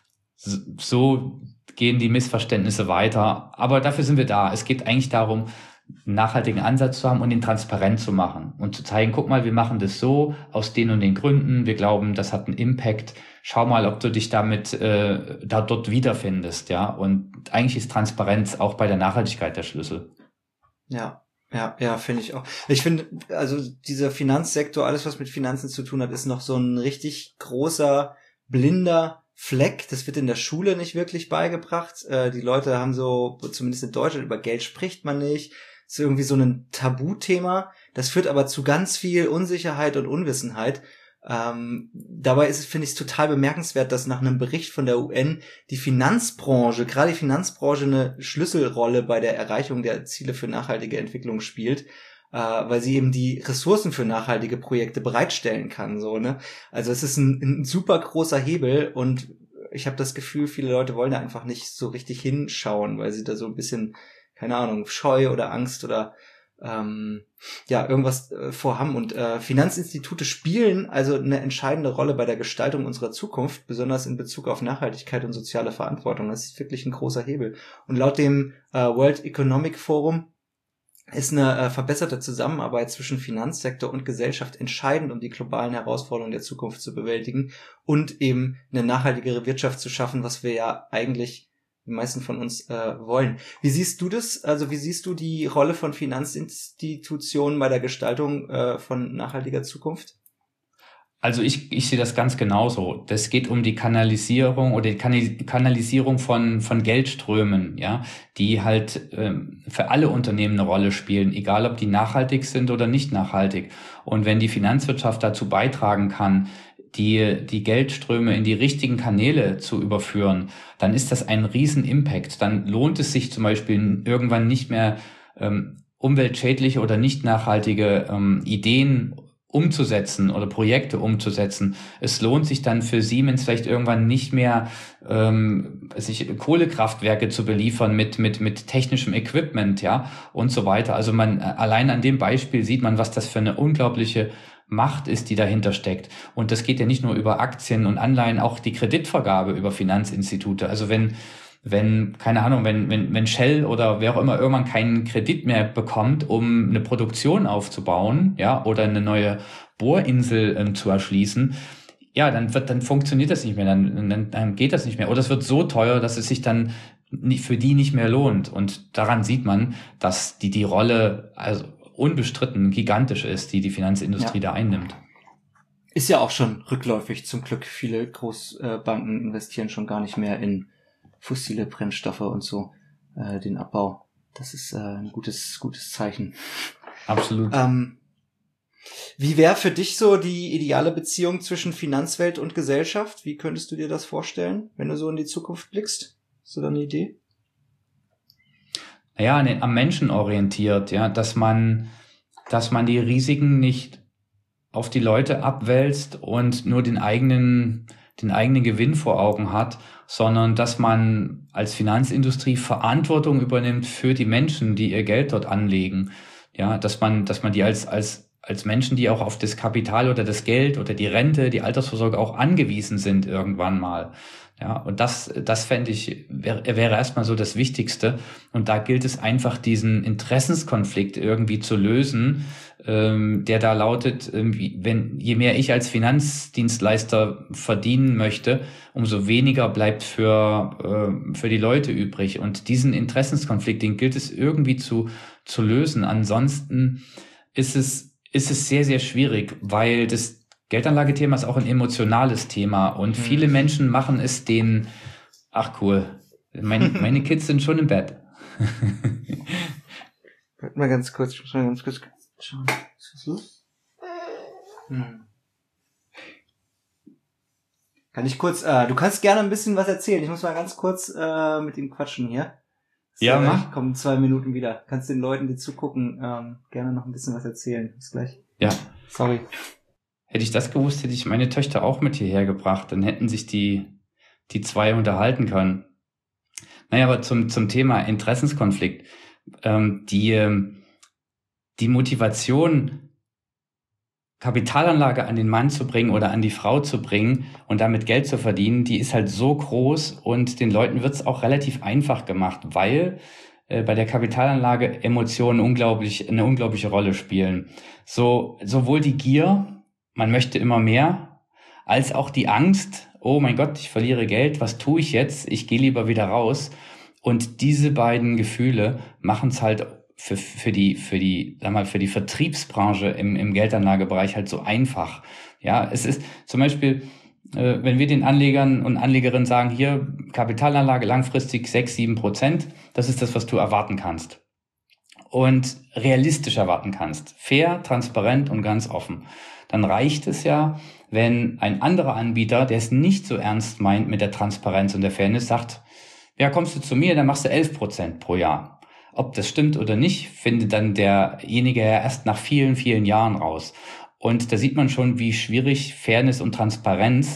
so gehen die Missverständnisse weiter. Aber dafür sind wir da. Es geht eigentlich darum, einen nachhaltigen Ansatz zu haben und ihn transparent zu machen und zu zeigen, guck mal, wir machen das so aus den und den Gründen. Wir glauben, das hat einen Impact. Schau mal, ob du dich damit äh, da dort wiederfindest, ja. Und eigentlich ist Transparenz auch bei der Nachhaltigkeit der Schlüssel. Ja, ja, ja, finde ich auch. Ich finde, also dieser Finanzsektor, alles was mit Finanzen zu tun hat, ist noch so ein richtig großer, blinder Fleck, das wird in der Schule nicht wirklich beigebracht. Äh, die Leute haben so, zumindest in Deutschland, über Geld spricht man nicht. Das ist irgendwie so ein Tabuthema. Das führt aber zu ganz viel Unsicherheit und Unwissenheit. Ähm, dabei ist es, finde ich, es total bemerkenswert, dass nach einem Bericht von der U N die Finanzbranche, gerade die Finanzbranche, eine Schlüsselrolle bei der Erreichung der Ziele für nachhaltige Entwicklung spielt. Uh, weil sie eben die Ressourcen für nachhaltige Projekte bereitstellen kann, so, ne? Also es ist ein, ein super großer Hebel und ich habe das Gefühl, viele Leute wollen da einfach nicht so richtig hinschauen, weil sie da so ein bisschen, keine Ahnung, Scheu oder Angst oder ähm, ja, irgendwas äh, vorhaben. Und äh, Finanzinstitute spielen also eine entscheidende Rolle bei der Gestaltung unserer Zukunft, besonders in Bezug auf Nachhaltigkeit und soziale Verantwortung. Das ist wirklich ein großer Hebel. Und laut dem äh, World Economic Forum ist eine äh, verbesserte Zusammenarbeit zwischen Finanzsektor und Gesellschaft entscheidend, um die globalen Herausforderungen der Zukunft zu bewältigen und eben eine nachhaltigere Wirtschaft zu schaffen, was wir ja eigentlich die meisten von uns äh, wollen. Wie siehst du das? Also wie siehst du die Rolle von Finanzinstitutionen bei der Gestaltung äh, von nachhaltiger Zukunft? Also ich, ich sehe das ganz genauso. Das geht um die Kanalisierung oder die Kanalisierung von, von Geldströmen, ja, die halt ähm, für alle Unternehmen eine Rolle spielen, egal ob die nachhaltig sind oder nicht nachhaltig. Und wenn die Finanzwirtschaft dazu beitragen kann, die, die Geldströme in die richtigen Kanäle zu überführen, dann ist das ein riesen Impact. Dann lohnt es sich zum Beispiel irgendwann nicht mehr, ähm, umweltschädliche oder nicht nachhaltige ähm, Ideen umzusetzen oder Projekte umzusetzen. Es lohnt sich dann für Siemens vielleicht irgendwann nicht mehr, ähm, sich Kohlekraftwerke zu beliefern mit mit mit technischem Equipment, ja, und so weiter. Also man allein an dem Beispiel sieht man, was das für eine unglaubliche Macht ist, die dahinter steckt. Und das geht ja nicht nur über Aktien und Anleihen, auch die Kreditvergabe über Finanzinstitute. Also wenn wenn, keine Ahnung, wenn, wenn, wenn Shell oder wer auch immer irgendwann keinen Kredit mehr bekommt, um eine Produktion aufzubauen, ja, oder eine neue Bohrinsel ähm, zu erschließen, ja, dann wird, dann funktioniert das nicht mehr, dann, dann, dann geht das nicht mehr. Oder es wird so teuer, dass es sich dann nicht, für die nicht mehr lohnt. Und daran sieht man, dass die, die Rolle, also unbestritten gigantisch ist, die die Finanzindustrie ja. da einnimmt. Ist ja auch schon rückläufig, zum Glück. Viele Großbanken investieren schon gar nicht mehr in fossile Brennstoffe und so, äh, den Abbau. Das ist äh, ein gutes gutes Zeichen. Absolut. Ähm, wie wäre für dich so die ideale Beziehung zwischen Finanzwelt und Gesellschaft? Wie könntest du dir das vorstellen, wenn du so in die Zukunft blickst? Hast du da eine Idee? Naja, ne, am Menschen orientiert, ja, dass man, dass man die Risiken nicht auf die Leute abwälzt und nur den eigenen den eigenen Gewinn vor Augen hat, sondern dass man als Finanzindustrie Verantwortung übernimmt für die Menschen, die ihr Geld dort anlegen. Ja, dass man, dass man die als, als, als Menschen, die auch auf das Kapital oder das Geld oder die Rente, die Altersvorsorge auch angewiesen sind irgendwann mal. Ja, und das, das fände ich, wäre, wäre erstmal so das Wichtigste. Und da gilt es einfach, diesen Interessenskonflikt irgendwie zu lösen, ähm, der da lautet, irgendwie, wenn, je mehr ich als Finanzdienstleister verdienen möchte, umso weniger bleibt für, äh, für die Leute übrig. Und diesen Interessenskonflikt, den gilt es irgendwie zu, zu lösen. Ansonsten ist es, ist es sehr, sehr schwierig, weil das Geldanlagethema ist auch ein emotionales Thema und mhm. viele Menschen machen es denen, ach cool, meine, meine Kids sind schon im Bett. Warte mal ganz kurz, ich muss mal ganz kurz schauen. Ist was los? Hm. Kann ich kurz, äh, du kannst gerne ein bisschen was erzählen. Ich muss mal ganz kurz äh, mit ihm quatschen hier. So, ja, mach. Kommen zwei Minuten wieder. Kannst den Leuten, die zugucken, ähm, gerne noch ein bisschen was erzählen. Bis gleich. Ja. Sorry. Hätte ich das gewusst, hätte ich meine Töchter auch mit hierher gebracht. Dann hätten sich die, die zwei unterhalten können. Naja, aber zum, zum Thema Interessenskonflikt. Ähm, die, die Motivation, Kapitalanlage an den Mann zu bringen oder an die Frau zu bringen und damit Geld zu verdienen, die ist halt so groß und den Leuten wird es auch relativ einfach gemacht, weil äh, bei der Kapitalanlage Emotionen unglaublich, eine unglaubliche Rolle spielen. So, sowohl die Gier, man möchte immer mehr, als auch die Angst, oh mein Gott, ich verliere Geld, was tue ich jetzt? Ich gehe lieber wieder raus. Und diese beiden Gefühle machen es halt für, für die, für die, sag mal, für die Vertriebsbranche im, im Geldanlagebereich halt so einfach. Ja, es ist zum Beispiel, äh, wenn wir den Anlegern und Anlegerinnen sagen, hier, Kapitalanlage langfristig sechs, sieben Prozent, das ist das, was du erwarten kannst. Und realistisch erwarten kannst. Fair, transparent und ganz offen. Dann reicht es ja, wenn ein anderer Anbieter, der es nicht so ernst meint mit der Transparenz und der Fairness, sagt, ja, kommst du zu mir, dann machst du elf Prozent pro Jahr. Ob das stimmt oder nicht, findet dann derjenige ja erst nach vielen, vielen Jahren raus. Und da sieht man schon, wie schwierig Fairness und Transparenz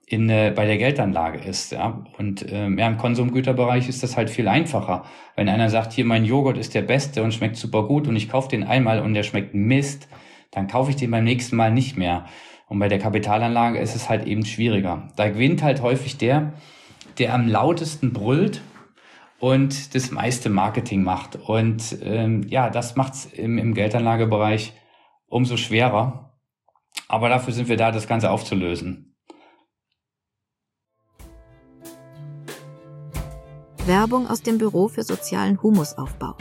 in, äh, bei der Geldanlage ist. Ja? Und ähm, ja, im Konsumgüterbereich ist das halt viel einfacher. Wenn einer sagt, hier mein Joghurt ist der beste und schmeckt super gut und ich kaufe den einmal und der schmeckt Mist, dann kaufe ich den beim nächsten Mal nicht mehr. Und bei der Kapitalanlage ist es halt eben schwieriger. Da gewinnt halt häufig der, der am lautesten brüllt und das meiste Marketing macht. Und ähm, ja, das macht es im, im Geldanlagebereich umso schwerer. Aber dafür sind wir da, das Ganze aufzulösen. Werbung aus dem Büro für sozialen Humusaufbau.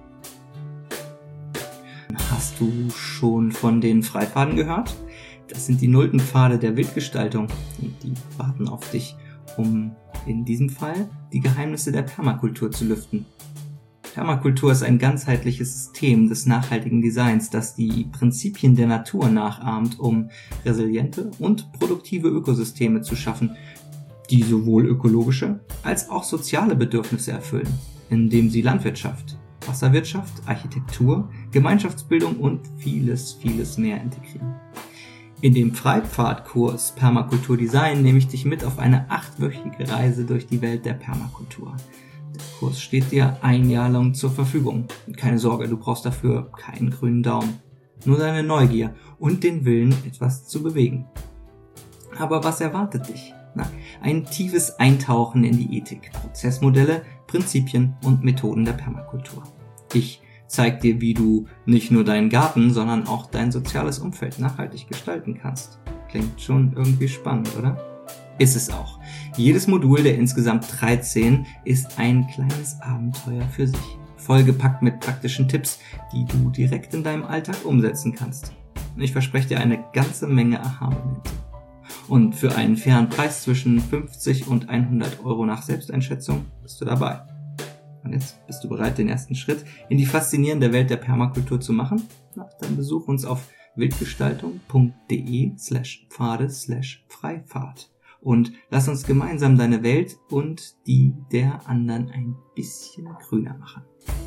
Hast du schon von den Freipfaden gehört? Das sind die nullten Pfade der Wildgestaltung. Und die warten auf dich, um in diesem Fall die Geheimnisse der Permakultur zu lüften. Permakultur ist ein ganzheitliches System des nachhaltigen Designs, das die Prinzipien der Natur nachahmt, um resiliente und produktive Ökosysteme zu schaffen, die sowohl ökologische als auch soziale Bedürfnisse erfüllen, indem sie Landwirtschaft, Wasserwirtschaft, Architektur, Gemeinschaftsbildung und vieles, vieles mehr integrieren. In dem Freipfadkurs Permakultur Design nehme ich dich mit auf eine achtwöchige Reise durch die Welt der Permakultur. Der Kurs steht dir ein Jahr lang zur Verfügung. Keine Sorge, du brauchst dafür keinen grünen Daumen. Nur deine Neugier und den Willen, etwas zu bewegen. Aber was erwartet dich? Na, ein tiefes Eintauchen in die Ethik, Prozessmodelle, Prinzipien und Methoden der Permakultur. Ich zeig dir, wie du nicht nur deinen Garten, sondern auch dein soziales Umfeld nachhaltig gestalten kannst. Klingt schon irgendwie spannend, oder? Ist es auch. Jedes Modul der insgesamt dreizehn ist ein kleines Abenteuer für sich, vollgepackt mit praktischen Tipps, die du direkt in deinem Alltag umsetzen kannst. Ich verspreche dir eine ganze Menge Aha-Momente. Und für einen fairen Preis zwischen fünfzig und hundert Euro nach Selbsteinschätzung bist du dabei. Und jetzt bist du bereit, den ersten Schritt in die faszinierende Welt der Permakultur zu machen? Na, dann besuch uns auf wildgestaltung.de slash Pfade slash Freifahrt und lass uns gemeinsam deine Welt und die der anderen ein bisschen grüner machen.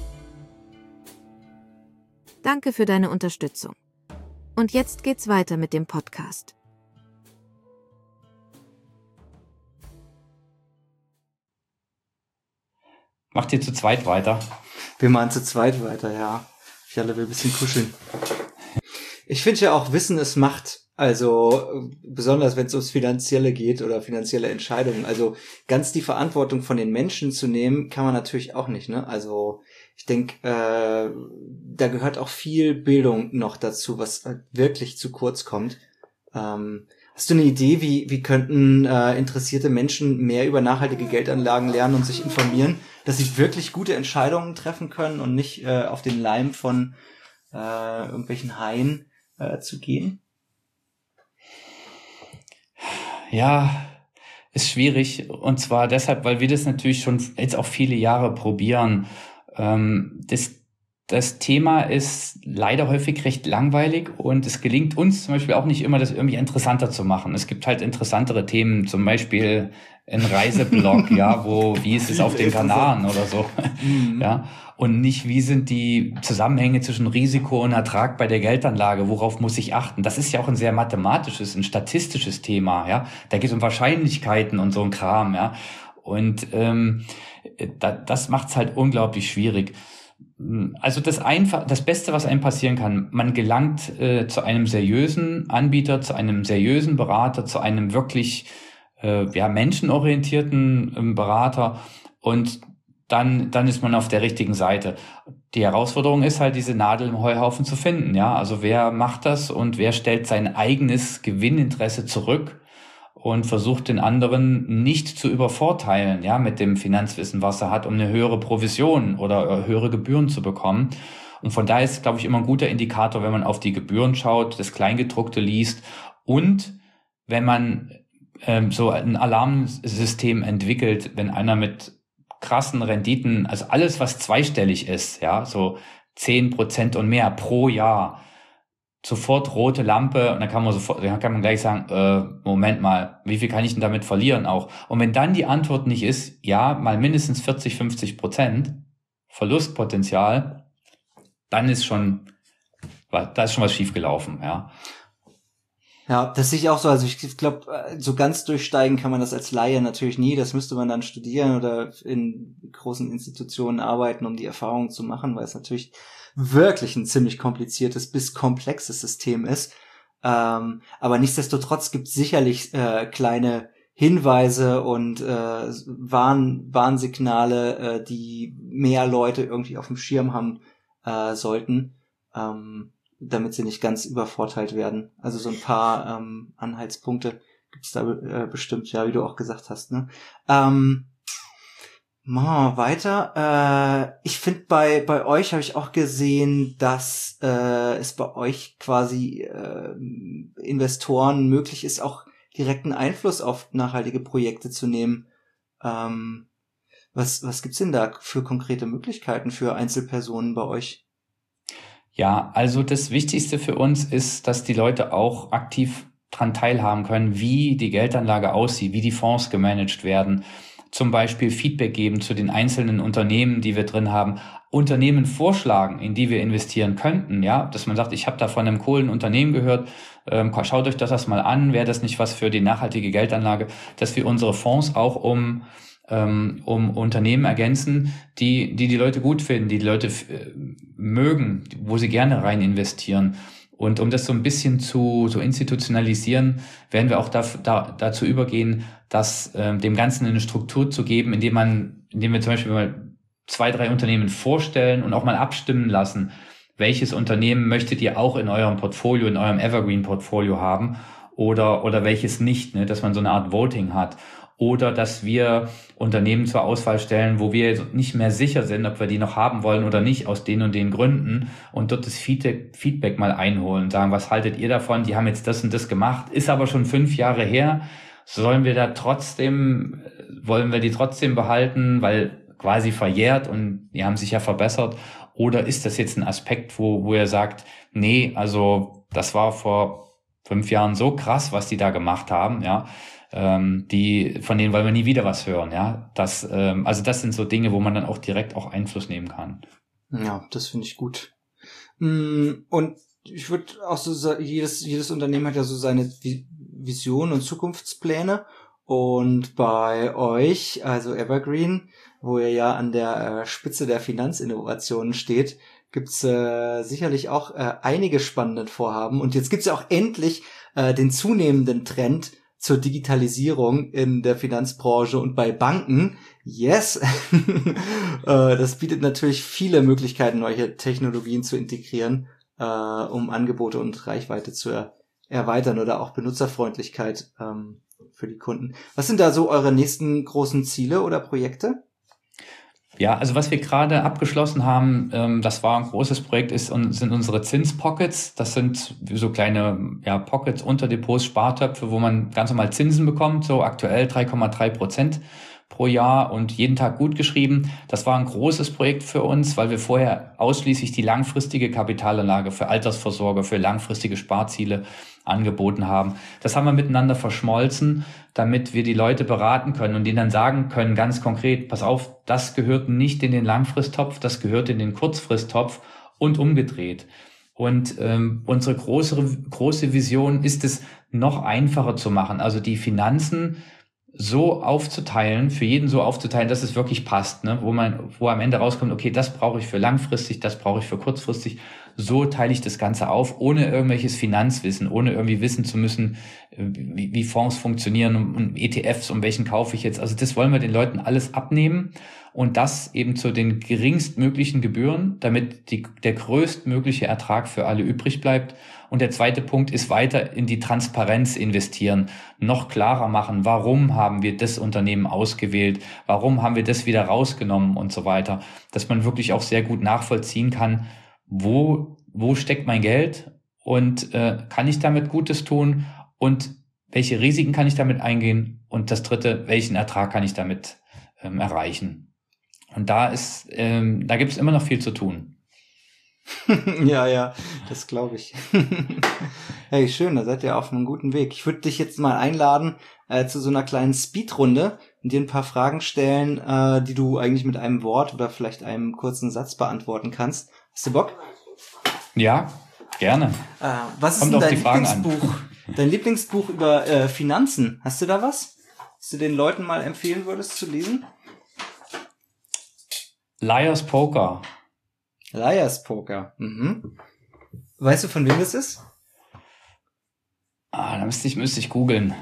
Danke für deine Unterstützung. Und jetzt geht's weiter mit dem Podcast. Macht ihr zu zweit weiter? Wir machen zu zweit weiter, ja. Ich alle will ein bisschen kuscheln. Ich finde ja auch, Wissen ist Macht. Also besonders, wenn es ums Finanzielle geht oder finanzielle Entscheidungen. Also ganz die Verantwortung von den Menschen zu nehmen, kann man natürlich auch nicht, ne? Also ich denke, äh, da gehört auch viel Bildung noch dazu, was wirklich zu kurz kommt. Ähm, Hast du eine Idee, wie wie könnten äh, interessierte Menschen mehr über nachhaltige Geldanlagen lernen und sich informieren, dass sie wirklich gute Entscheidungen treffen können und nicht äh, auf den Leim von äh, irgendwelchen Haien äh, zu gehen? Ja, ist schwierig. Und zwar deshalb, weil wir das natürlich schon jetzt auch viele Jahre probieren. Ähm, das Das Thema ist leider häufig recht langweilig und es gelingt uns zum Beispiel auch nicht immer, das irgendwie interessanter zu machen. Es gibt halt interessantere Themen, zum Beispiel ein Reiseblog, ja, wo, wie ist es auf den Kanaren oder so, mhm. ja, und nicht, wie sind die Zusammenhänge zwischen Risiko und Ertrag bei der Geldanlage, worauf muss ich achten? Das ist ja auch ein sehr mathematisches, ein statistisches Thema, ja, da geht es um Wahrscheinlichkeiten und so ein Kram, ja, und ähm, da, das macht es halt unglaublich schwierig. Also das einfach, das Beste, was einem passieren kann, man gelangt äh, zu einem seriösen Anbieter, zu einem seriösen Berater, zu einem wirklich äh, ja menschenorientierten äh, Berater und dann dann ist man auf der richtigen Seite. Die Herausforderung ist halt, diese Nadel im Heuhaufen zu finden, ja. Also wer macht das und wer stellt sein eigenes Gewinninteresse zurück und versucht den anderen nicht zu übervorteilen, ja, mit dem Finanzwissen, was er hat, um eine höhere Provision oder höhere Gebühren zu bekommen. Und von daher ist, glaube ich, immer ein guter Indikator, wenn man auf die Gebühren schaut, das Kleingedruckte liest und wenn man ähm, so ein Alarmsystem entwickelt, wenn einer mit krassen Renditen, also alles, was zweistellig ist, ja, so zehn Prozent und mehr pro Jahr, sofort rote Lampe und dann kann man sofort, dann kann man gleich sagen, äh, Moment mal, wie viel kann ich denn damit verlieren auch? Und wenn dann die Antwort nicht ist, ja, mal mindestens vierzig, fünfzig Prozent Verlustpotenzial, dann ist schon, da ist schon was schiefgelaufen, ja. Ja, das sehe ich auch so. Also ich glaube, so ganz durchsteigen kann man das als Laie natürlich nie. Das müsste man dann studieren oder in großen Institutionen arbeiten, um die Erfahrung zu machen, weil es natürlich wirklich ein ziemlich kompliziertes bis komplexes System ist. Ähm, aber nichtsdestotrotz gibt es sicherlich äh, kleine Hinweise und äh, Warn, Warnsignale, äh, die mehr Leute irgendwie auf dem Schirm haben äh, sollten, ähm, damit sie nicht ganz übervorteilt werden. Also so ein paar ähm, Anhaltspunkte gibt es da äh, bestimmt, ja, wie du auch gesagt hast. Ne? Ähm, machen wir weiter. Äh, ich finde, bei bei euch habe ich auch gesehen, dass äh, es bei euch quasi äh, Investoren möglich ist, auch direkten Einfluss auf nachhaltige Projekte zu nehmen. Ähm, was was gibt's denn da für konkrete Möglichkeiten für Einzelpersonen bei euch? Ja, also das Wichtigste für uns ist, dass die Leute auch aktiv dran teilhaben können, wie die Geldanlage aussieht, wie die Fonds gemanagt werden. Zum Beispiel Feedback geben zu den einzelnen Unternehmen, die wir drin haben, Unternehmen vorschlagen, in die wir investieren könnten, ja, dass man sagt, ich habe da von einem coolen Unternehmen gehört, ähm, schaut euch das, das mal an, wäre das nicht was für die nachhaltige Geldanlage, dass wir unsere Fonds auch um ähm, um Unternehmen ergänzen, die die die Leute gut finden, die die Leute äh, mögen, wo sie gerne rein investieren. Und um das so ein bisschen zu, zu institutionalisieren, werden wir auch da, da, dazu übergehen, dass ähm, dem Ganzen eine Struktur zu geben, indem man, indem wir zum Beispiel mal zwei, drei Unternehmen vorstellen und auch mal abstimmen lassen, welches Unternehmen möchtet ihr auch in eurem Portfolio, in eurem Evergreen-Portfolio haben oder oder welches nicht, ne? Dass man so eine Art Voting hat. Oder dass wir Unternehmen zur Auswahl stellen, wo wir nicht mehr sicher sind, ob wir die noch haben wollen oder nicht, aus den und den Gründen. Und dort das Feedback, Feedback mal einholen, sagen, was haltet ihr davon? Die haben jetzt das und das gemacht, ist aber schon fünf Jahre her. Sollen wir da trotzdem, wollen wir die trotzdem behalten, weil quasi verjährt und die haben sich ja verbessert? Oder ist das jetzt ein Aspekt, wo, wo ihr sagt, nee, also das war vor fünf Jahren so krass, was die da gemacht haben, ja. Ähm, die, von denen wollen wir nie wieder was hören, ja. Das, ähm, also das sind so Dinge, wo man dann auch direkt auch Einfluss nehmen kann. Ja, das finde ich gut. Und ich würde auch so sagen, jedes, jedes Unternehmen hat ja so seine Vision und Zukunftspläne. Und bei euch, also Evergreen, wo ihr ja an der Spitze der Finanzinnovationen steht, gibt's äh, sicherlich auch äh, einige spannende Vorhaben. Und jetzt gibt's ja auch endlich äh, den zunehmenden Trend zur Digitalisierung in der Finanzbranche und bei Banken. Yes! Das bietet natürlich viele Möglichkeiten, neue Technologien zu integrieren, äh, um Angebote und Reichweite zu er- erweitern oder auch Benutzerfreundlichkeit ähm, für die Kunden. Was sind da so eure nächsten großen Ziele oder Projekte? Ja, also was wir gerade abgeschlossen haben, ähm, das war ein großes Projekt, ist und sind unsere Zinspockets. Das sind so kleine ja, Pockets, Unterdepots, Spartöpfe, wo man ganz normal Zinsen bekommt, so aktuell drei Komma drei Prozent pro Jahr und jeden Tag gut geschrieben. Das war ein großes Projekt für uns, weil wir vorher ausschließlich die langfristige Kapitalanlage für Altersvorsorge, für langfristige Sparziele angeboten haben. Das haben wir miteinander verschmolzen, damit wir die Leute beraten können und denen dann sagen können, ganz konkret, pass auf, das gehört nicht in den Langfristtopf, das gehört in den Kurzfristtopf und umgedreht. Und ähm, unsere große, große Vision ist es, noch einfacher zu machen, also die Finanzen so aufzuteilen, für jeden so aufzuteilen, dass es wirklich passt, ne? Wo man, wo am Ende rauskommt, okay, das brauche ich für langfristig, das brauche ich für kurzfristig. So teile ich das Ganze auf, ohne irgendwelches Finanzwissen, ohne irgendwie wissen zu müssen, wie, wie Fonds funktionieren und, und E T Fs, um welchen kaufe ich jetzt. Also das wollen wir den Leuten alles abnehmen und das eben zu den geringstmöglichen Gebühren, damit die, der größtmögliche Ertrag für alle übrig bleibt. Und der zweite Punkt ist weiter in die Transparenz investieren, noch klarer machen, warum haben wir das Unternehmen ausgewählt, warum haben wir das wieder rausgenommen und so weiter, dass man wirklich auch sehr gut nachvollziehen kann, wo wo steckt mein Geld und äh, kann ich damit Gutes tun und welche Risiken kann ich damit eingehen und das dritte, welchen Ertrag kann ich damit ähm, erreichen. Und da ist, ähm, da gibt es immer noch viel zu tun. Ja, ja, das glaube ich. Hey, schön, da seid ihr auf einem guten Weg. Ich würde dich jetzt mal einladen äh, zu so einer kleinen Speedrunde und dir ein paar Fragen stellen, äh, die du eigentlich mit einem Wort oder vielleicht einem kurzen Satz beantworten kannst. Hast du Bock? Ja, gerne. Äh, was ist Kommt denn auf dein die Fragen Lieblingsbuch? an. Dein Lieblingsbuch über äh, Finanzen, hast du da was, was du den Leuten mal empfehlen würdest zu lesen? Liar's Poker. Liar's Poker. Mhm. Weißt du, von wem das ist? Ah, da müsste ich, müsste ich googeln.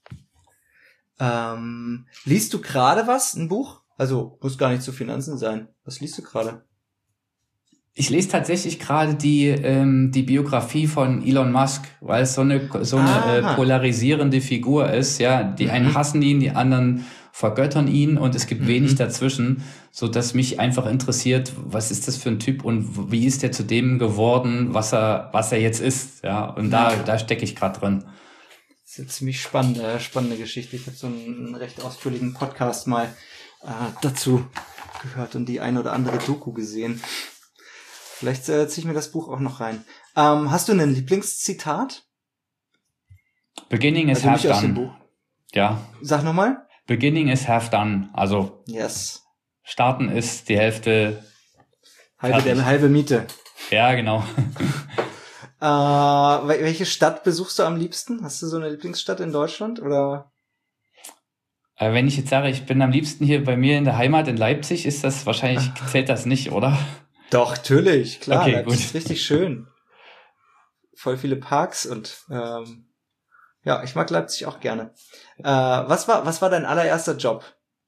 Ähm, liest du gerade was, ein Buch? Also, muss gar nicht zu Finanzen sein. Was liest du gerade? Ich lese tatsächlich gerade die ähm, die Biografie von Elon Musk, weil es so eine so eine äh, polarisierende Figur ist. Ja, die einen Mhm. hassen ihn, die anderen vergöttern ihn und es gibt Mhm. wenig dazwischen, so dass mich einfach interessiert, was ist das für ein Typ und wie ist er zu dem geworden, was er was er jetzt ist. Ja, und da Ja. da stecke ich gerade drin. Das ist eine ziemlich spannende, spannende Geschichte. Ich habe so einen recht ausführlichen Podcast mal äh, dazu gehört und die ein oder andere Doku gesehen. Vielleicht äh, ziehe ich mir das Buch auch noch rein. Ähm, hast du ein Lieblingszitat? Beginning is Also half nicht aus dem done. Buch. Ja, Sag nochmal. beginning is half done. Also Yes. starten ist die Hälfte. Halbe, Fertig. der, halbe Miete. Ja, genau. Äh, wel- welche Stadt besuchst du am liebsten? Hast du so eine Lieblingsstadt in Deutschland? Oder? Äh, Wenn ich jetzt sage, ich bin am liebsten hier bei mir in der Heimat in Leipzig, ist das wahrscheinlich, zählt das nicht, oder? Doch, natürlich, klar. Okay, Leipzig gut. ist richtig schön. Voll viele Parks und ähm, ja, ich mag Leipzig auch gerne. Äh, was war, was war dein allererster Job?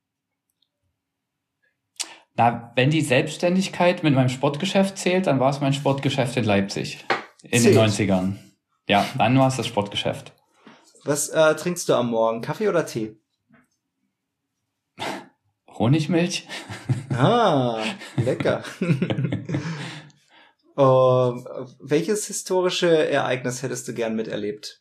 Na, wenn die Selbstständigkeit mit meinem Sportgeschäft zählt, dann war es mein Sportgeschäft in Leipzig. In Zählt. den neunzigern. Ja, dann war es das Sportgeschäft. Was äh, trinkst du am Morgen? Kaffee oder Tee? Honigmilch? Ah, lecker. Ähm, welches historische Ereignis hättest du gern miterlebt?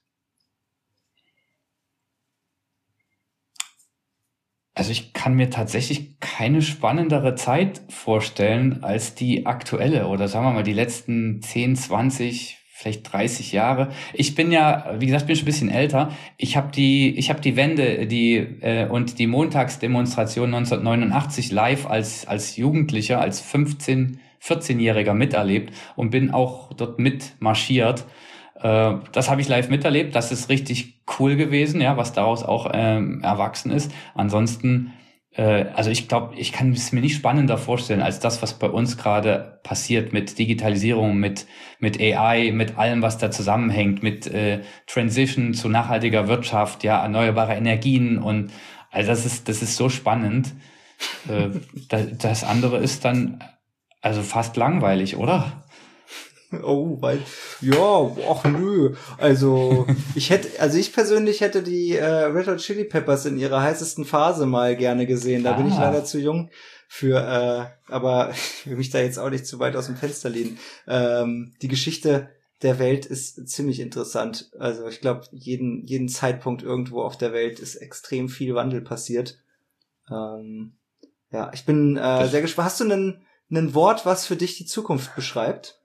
Also ich kann mir tatsächlich keine spannendere Zeit vorstellen als die aktuelle oder sagen wir mal die letzten zehn, zwanzig, vielleicht dreißig Jahre. Ich bin ja, wie gesagt, bin schon ein bisschen älter. Ich habe die, ich habe die Wende, die äh, und die Montagsdemonstration neunzehnhundertneunundachtzig live als als Jugendlicher, als fünfzehn, vierzehnjähriger miterlebt und bin auch dort mitmarschiert. Äh, das habe ich live miterlebt. Das ist richtig cool gewesen, ja, was daraus auch ähm, erwachsen ist. Ansonsten, äh, also ich glaube, ich kann es mir nicht spannender vorstellen als das, was bei uns gerade passiert mit Digitalisierung, mit mit A I, mit allem, was da zusammenhängt, mit äh, Transition zu nachhaltiger Wirtschaft, ja, erneuerbare Energien und also das ist das ist so spannend. Äh, das, das andere ist dann also fast langweilig, oder? Oh, weil, ja, ach nö. Also, ich hätte, also ich persönlich hätte die äh, Red Hot Chili Peppers in ihrer heißesten Phase mal gerne gesehen. Da bin ich Ah. leider zu jung für, äh, aber ich will mich da jetzt auch nicht zu weit aus dem Fenster lehnen. Ähm, die Geschichte der Welt ist ziemlich interessant. Also ich glaube, jeden, jeden Zeitpunkt irgendwo auf der Welt ist extrem viel Wandel passiert. Ähm, ja, ich bin äh, sehr gespannt. Hast du einen, ein Wort, was für dich die Zukunft beschreibt?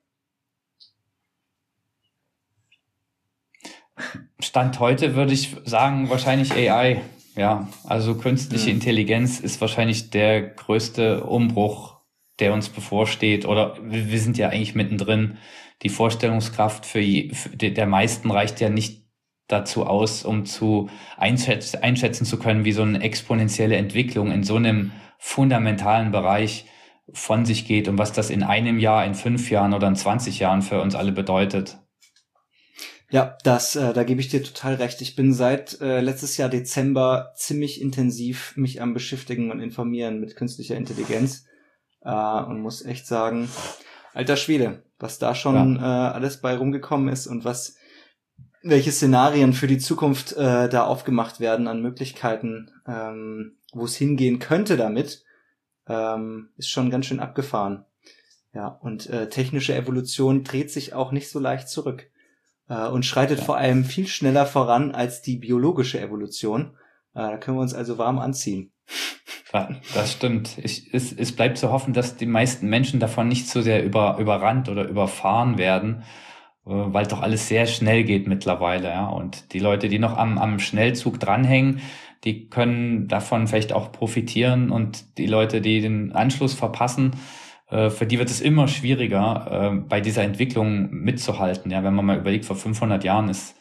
Stand heute würde ich sagen, wahrscheinlich A I. Ja, also künstliche Hm. Intelligenz ist wahrscheinlich der größte Umbruch, der uns bevorsteht. Oder wir, wir sind ja eigentlich mittendrin. Die Vorstellungskraft für, je, für die, der meisten reicht ja nicht dazu aus, um zu einschätz, einschätzen zu können, wie so eine exponentielle Entwicklung in so einem fundamentalen Bereich von sich geht und was das in einem Jahr, in fünf Jahren oder in zwanzig Jahren für uns alle bedeutet. Ja, das, äh, da gebe ich dir total recht. Ich bin seit äh, letztes Jahr Dezember ziemlich intensiv mich am Beschäftigen und Informieren mit künstlicher Intelligenz äh, und muss echt sagen, alter Schwede, was da schon Ja. äh, alles bei rumgekommen ist und was, welche Szenarien für die Zukunft äh, da aufgemacht werden an Möglichkeiten, ähm, wo es hingehen könnte damit, ähm, ist schon ganz schön abgefahren. Ja, und äh, technische Evolution dreht sich auch nicht so leicht zurück. Und schreitet Ja. vor allem viel schneller voran als die biologische Evolution. Da können wir uns also warm anziehen. Ja, das stimmt. Ich, es, es bleibt zu hoffen, dass die meisten Menschen davon nicht so sehr über, überrannt oder überfahren werden, weil doch alles sehr schnell geht mittlerweile. Ja. Und die Leute, die noch am, am Schnellzug dranhängen, die können davon vielleicht auch profitieren. Und die Leute, die den Anschluss verpassen, für die wird es immer schwieriger, bei dieser Entwicklung mitzuhalten. Ja, wenn man mal überlegt, vor fünfhundert Jahren ist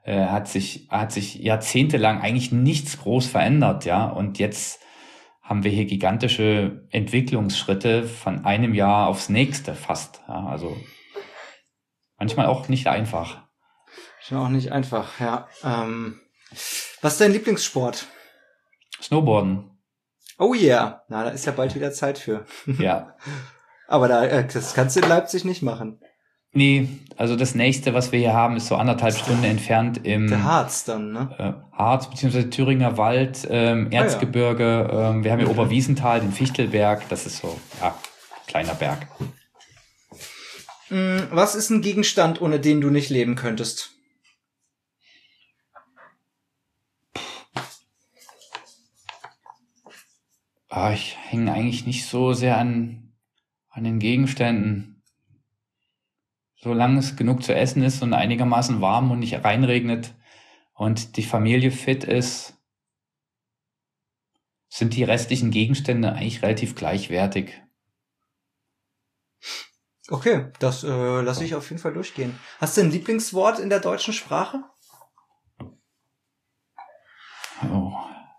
äh, hat sich hat sich jahrzehntelang eigentlich nichts groß verändert, ja. Und jetzt haben wir hier gigantische Entwicklungsschritte von einem Jahr aufs nächste fast. Ja, also manchmal auch nicht einfach. Schon auch nicht einfach, ja. Ähm, was ist dein Lieblingssport? Snowboarden. Oh yeah, na, da ist ja bald wieder Zeit für. Ja. Aber da, äh, das kannst du in Leipzig nicht machen. Nee, also das nächste, was wir hier haben, ist so anderthalb Stunden entfernt im Der Harz dann, ne? Äh, Harz bzw. Thüringer Wald, ähm, Erzgebirge. Ah, ja. ähm, wir haben hier mhm. Oberwiesenthal, den Fichtelberg. Das ist so, ja, kleiner Berg. Was ist ein Gegenstand, ohne den du nicht leben könntest? Ah, ich hänge eigentlich nicht so sehr an, an den Gegenständen. Solange es genug zu essen ist und einigermaßen warm und nicht reinregnet und die Familie fit ist, sind die restlichen Gegenstände eigentlich relativ gleichwertig. Okay, das äh, lasse ich auf jeden Fall durchgehen. Hast du ein Lieblingswort in der deutschen Sprache? Oh.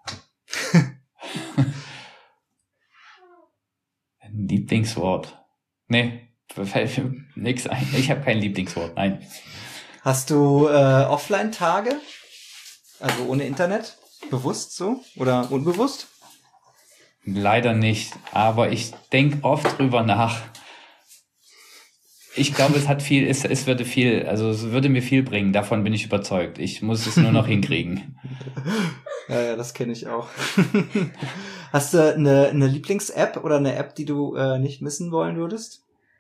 Ein Lieblingswort? Nee. Fällt mir nix ein. Ich habe kein Lieblingswort, nein. Hast du äh, Offline-Tage? Also ohne Internet? Bewusst so? Oder unbewusst? Leider nicht, aber ich denke oft drüber nach. Ich glaube, es hat viel, es, es würde viel, also es würde mir viel bringen, davon bin ich überzeugt. Ich muss es nur noch hinkriegen. Ja, ja, das kenne ich auch. Hast du eine, eine Lieblings-App oder eine App, die du äh, nicht missen wollen würdest?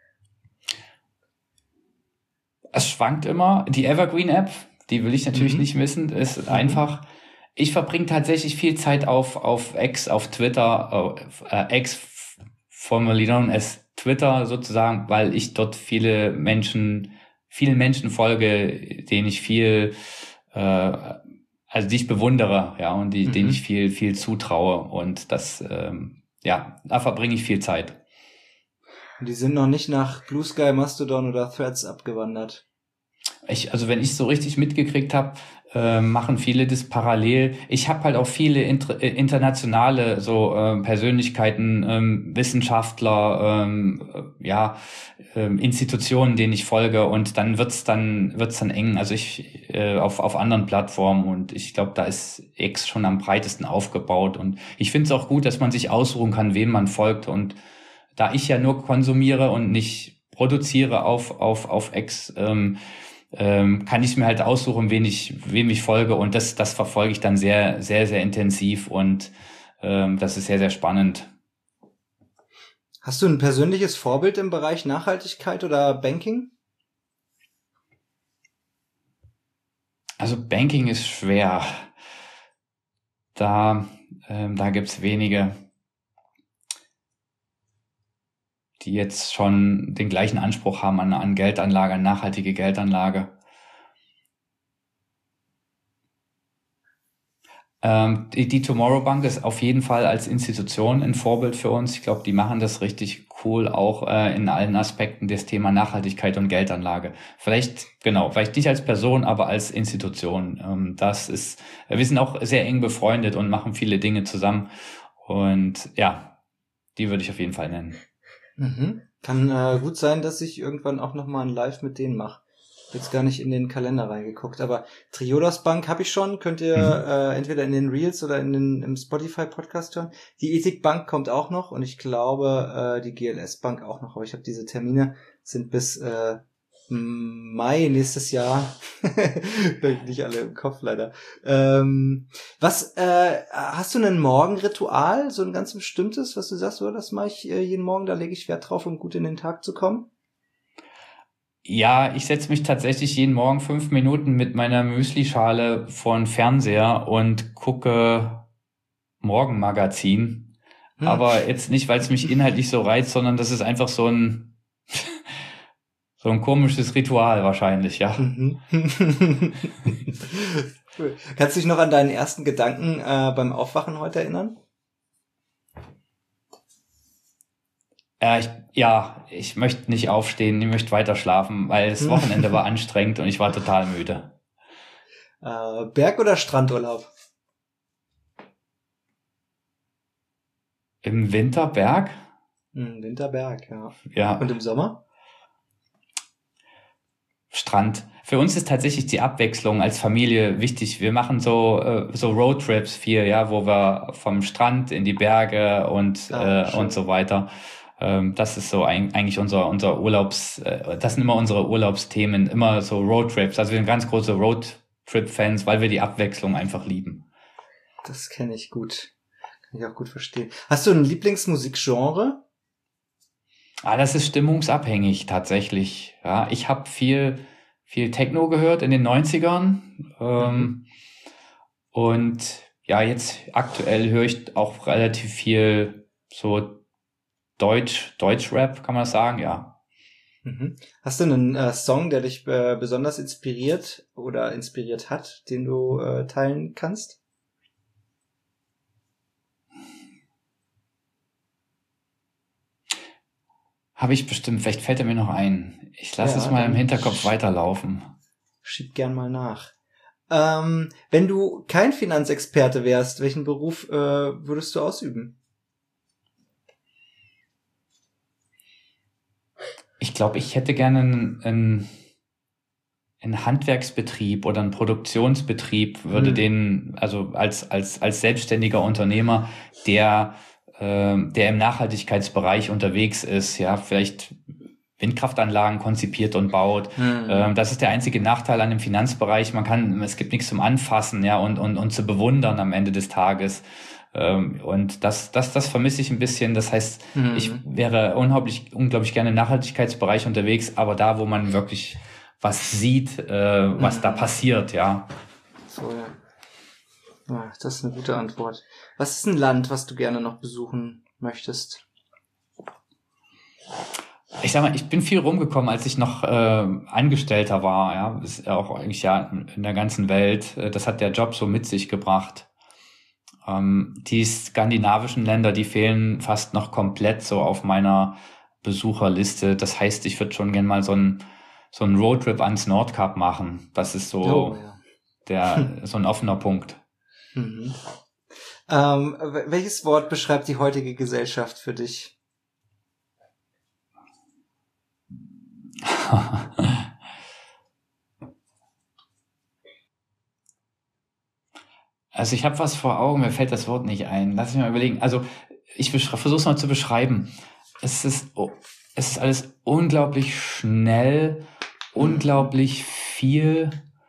Es schwankt immer. Die Evergreen-App, die will ich natürlich mhm. nicht missen, ist mhm. einfach. Ich verbringe tatsächlich viel Zeit auf auf X, auf Twitter, auf, äh, X, formerly known as Twitter sozusagen, weil ich dort viele Menschen, vielen Menschen folge, denen ich viel, äh, also die ich bewundere, ja, und die, mhm. denen ich viel viel zutraue, und das, ähm, ja, da verbringe ich viel Zeit. Die sind noch nicht nach Blue Sky, Mastodon oder Threads abgewandert. Ich, also wenn ich so richtig mitgekriegt habe, äh, machen viele das parallel. Ich habe halt auch viele inter, äh, internationale so äh, Persönlichkeiten, ähm, Wissenschaftler, ähm, äh, ja, äh, Institutionen, denen ich folge, und dann wird's dann wird's dann eng. Also ich äh, auf auf anderen Plattformen, und ich glaube, da ist X schon am breitesten aufgebaut, und ich finde es auch gut, dass man sich aussuchen kann, wem man folgt, und da ich ja nur konsumiere und nicht produziere auf auf auf X, ähm, ähm, kann ich mir halt aussuchen, wen ich wem ich folge, und das das verfolge ich dann sehr sehr sehr intensiv, und ähm, das ist sehr sehr spannend. Hast du ein persönliches Vorbild im Bereich Nachhaltigkeit oder Banking? Also Banking ist schwer. Da ähm, da gibt's wenige, die jetzt schon den gleichen Anspruch haben an, an Geldanlage, an nachhaltige Geldanlage. Ähm, die, die Tomorrow Bank ist auf jeden Fall als Institution ein Vorbild für uns. Ich glaube, die machen das richtig cool, auch äh, in allen Aspekten des Thema Nachhaltigkeit und Geldanlage. Vielleicht, genau, vielleicht nicht als Person, aber als Institution. Ähm, das ist, wir sind auch sehr eng befreundet und machen viele Dinge zusammen. Und ja, die würde ich auf jeden Fall nennen. Mhm. Kann äh, gut sein, dass ich irgendwann auch nochmal ein Live mit denen mache. Jetzt gar nicht in den Kalender reingeguckt, aber Triodos Bank habe ich schon, könnt ihr mhm. äh, entweder in den Reels oder in den im Spotify-Podcast hören. Die Ethik Bank kommt auch noch, und ich glaube, äh, die G L S Bank auch noch, aber ich habe diese Termine, sind bis äh, Mai nächstes Jahr. Nicht alle im Kopf leider. Ähm, was, äh, hast du ein Morgenritual, so ein ganz bestimmtes, was du sagst, oh, das mache ich äh, jeden Morgen, da lege ich Wert drauf, um gut in den Tag zu kommen? Ja, ich setze mich tatsächlich jeden Morgen fünf Minuten mit meiner Müslischale vor den Fernseher und gucke Morgenmagazin. Hm. Aber jetzt nicht, weil es mich inhaltlich so reizt, sondern das ist einfach so ein so ein komisches Ritual wahrscheinlich, ja. Cool. Kannst du dich noch an deinen ersten Gedanken äh, beim Aufwachen heute erinnern? Ja, ich, ja, ich möchte nicht aufstehen, ich möchte weiter schlafen, weil das Wochenende war anstrengend und ich war total müde. Äh, Berg- oder Strandurlaub? Im Winter Berg? Hm, Winterberg, ja. Ja. Und im Sommer? Strand. Für uns ist tatsächlich die Abwechslung als Familie wichtig. Wir machen so äh, so Roadtrips viel, ja, wo wir vom Strand in die Berge und Ah, äh, schön. und so weiter. Ähm, das ist so ein, eigentlich unser unser Urlaubs. Äh, das sind immer unsere Urlaubsthemen, immer so Roadtrips. Also wir sind ganz große Roadtrip-Fans, weil wir die Abwechslung einfach lieben. Das kenne ich gut. Kann ich auch gut verstehen. Hast du ein Lieblingsmusikgenre? Ah, das ist stimmungsabhängig tatsächlich. Ja, ich habe viel viel Techno gehört in den neunzigern. Ähm, Mhm. Und ja, jetzt aktuell höre ich auch relativ viel so Deutsch, Deutschrap, kann man sagen, ja. Mhm. Hast du einen äh, Song, der dich äh, besonders inspiriert oder inspiriert hat, den du äh, teilen kannst? Habe ich bestimmt, vielleicht fällt er mir noch ein. Ich lasse Ja, es mal im dann Hinterkopf sch- weiterlaufen. Schieb gern mal nach. Ähm, wenn du kein Finanzexperte wärst, welchen Beruf äh, würdest du ausüben? Ich glaube, ich hätte gerne einen, einen, einen Handwerksbetrieb oder einen Produktionsbetrieb, würde Hm. den, also als, als, als selbstständiger Unternehmer, der, ähm, der im Nachhaltigkeitsbereich unterwegs ist, ja, vielleicht Windkraftanlagen konzipiert und baut. Hm. Ähm, das ist der einzige Nachteil an dem Finanzbereich. Man kann, es gibt nichts zum Anfassen, ja, und, und, und zu bewundern am Ende des Tages. Ähm, und das, das, das vermisse ich ein bisschen. Das heißt, Hm. ich wäre unglaublich, unglaublich gerne im Nachhaltigkeitsbereich unterwegs, aber da, wo man wirklich was sieht, äh, was Mhm. da passiert, ja. So, ja. Ja, das ist eine gute Antwort. Was ist ein Land, was du gerne noch besuchen möchtest? Ich sag mal, ich bin viel rumgekommen, als ich noch äh, Angestellter war, ja, ist ja auch eigentlich ja in der ganzen Welt. Äh, Das hat der Job so mit sich gebracht. Ähm, die skandinavischen Länder, die fehlen fast noch komplett so auf meiner Besucherliste. Das heißt, ich würde schon gerne mal so einen so einen Roadtrip ans Nordkap machen. Das ist so Oh, ja. der so ein offener Punkt. Mhm. Ähm, w- welches Wort beschreibt die heutige Gesellschaft für dich? Also ich habe was vor Augen, mir fällt das Wort nicht ein. Lass mich mal überlegen. Also ich versuche es mal zu beschreiben. Es ist, oh, es ist alles unglaublich schnell, unglaublich viel,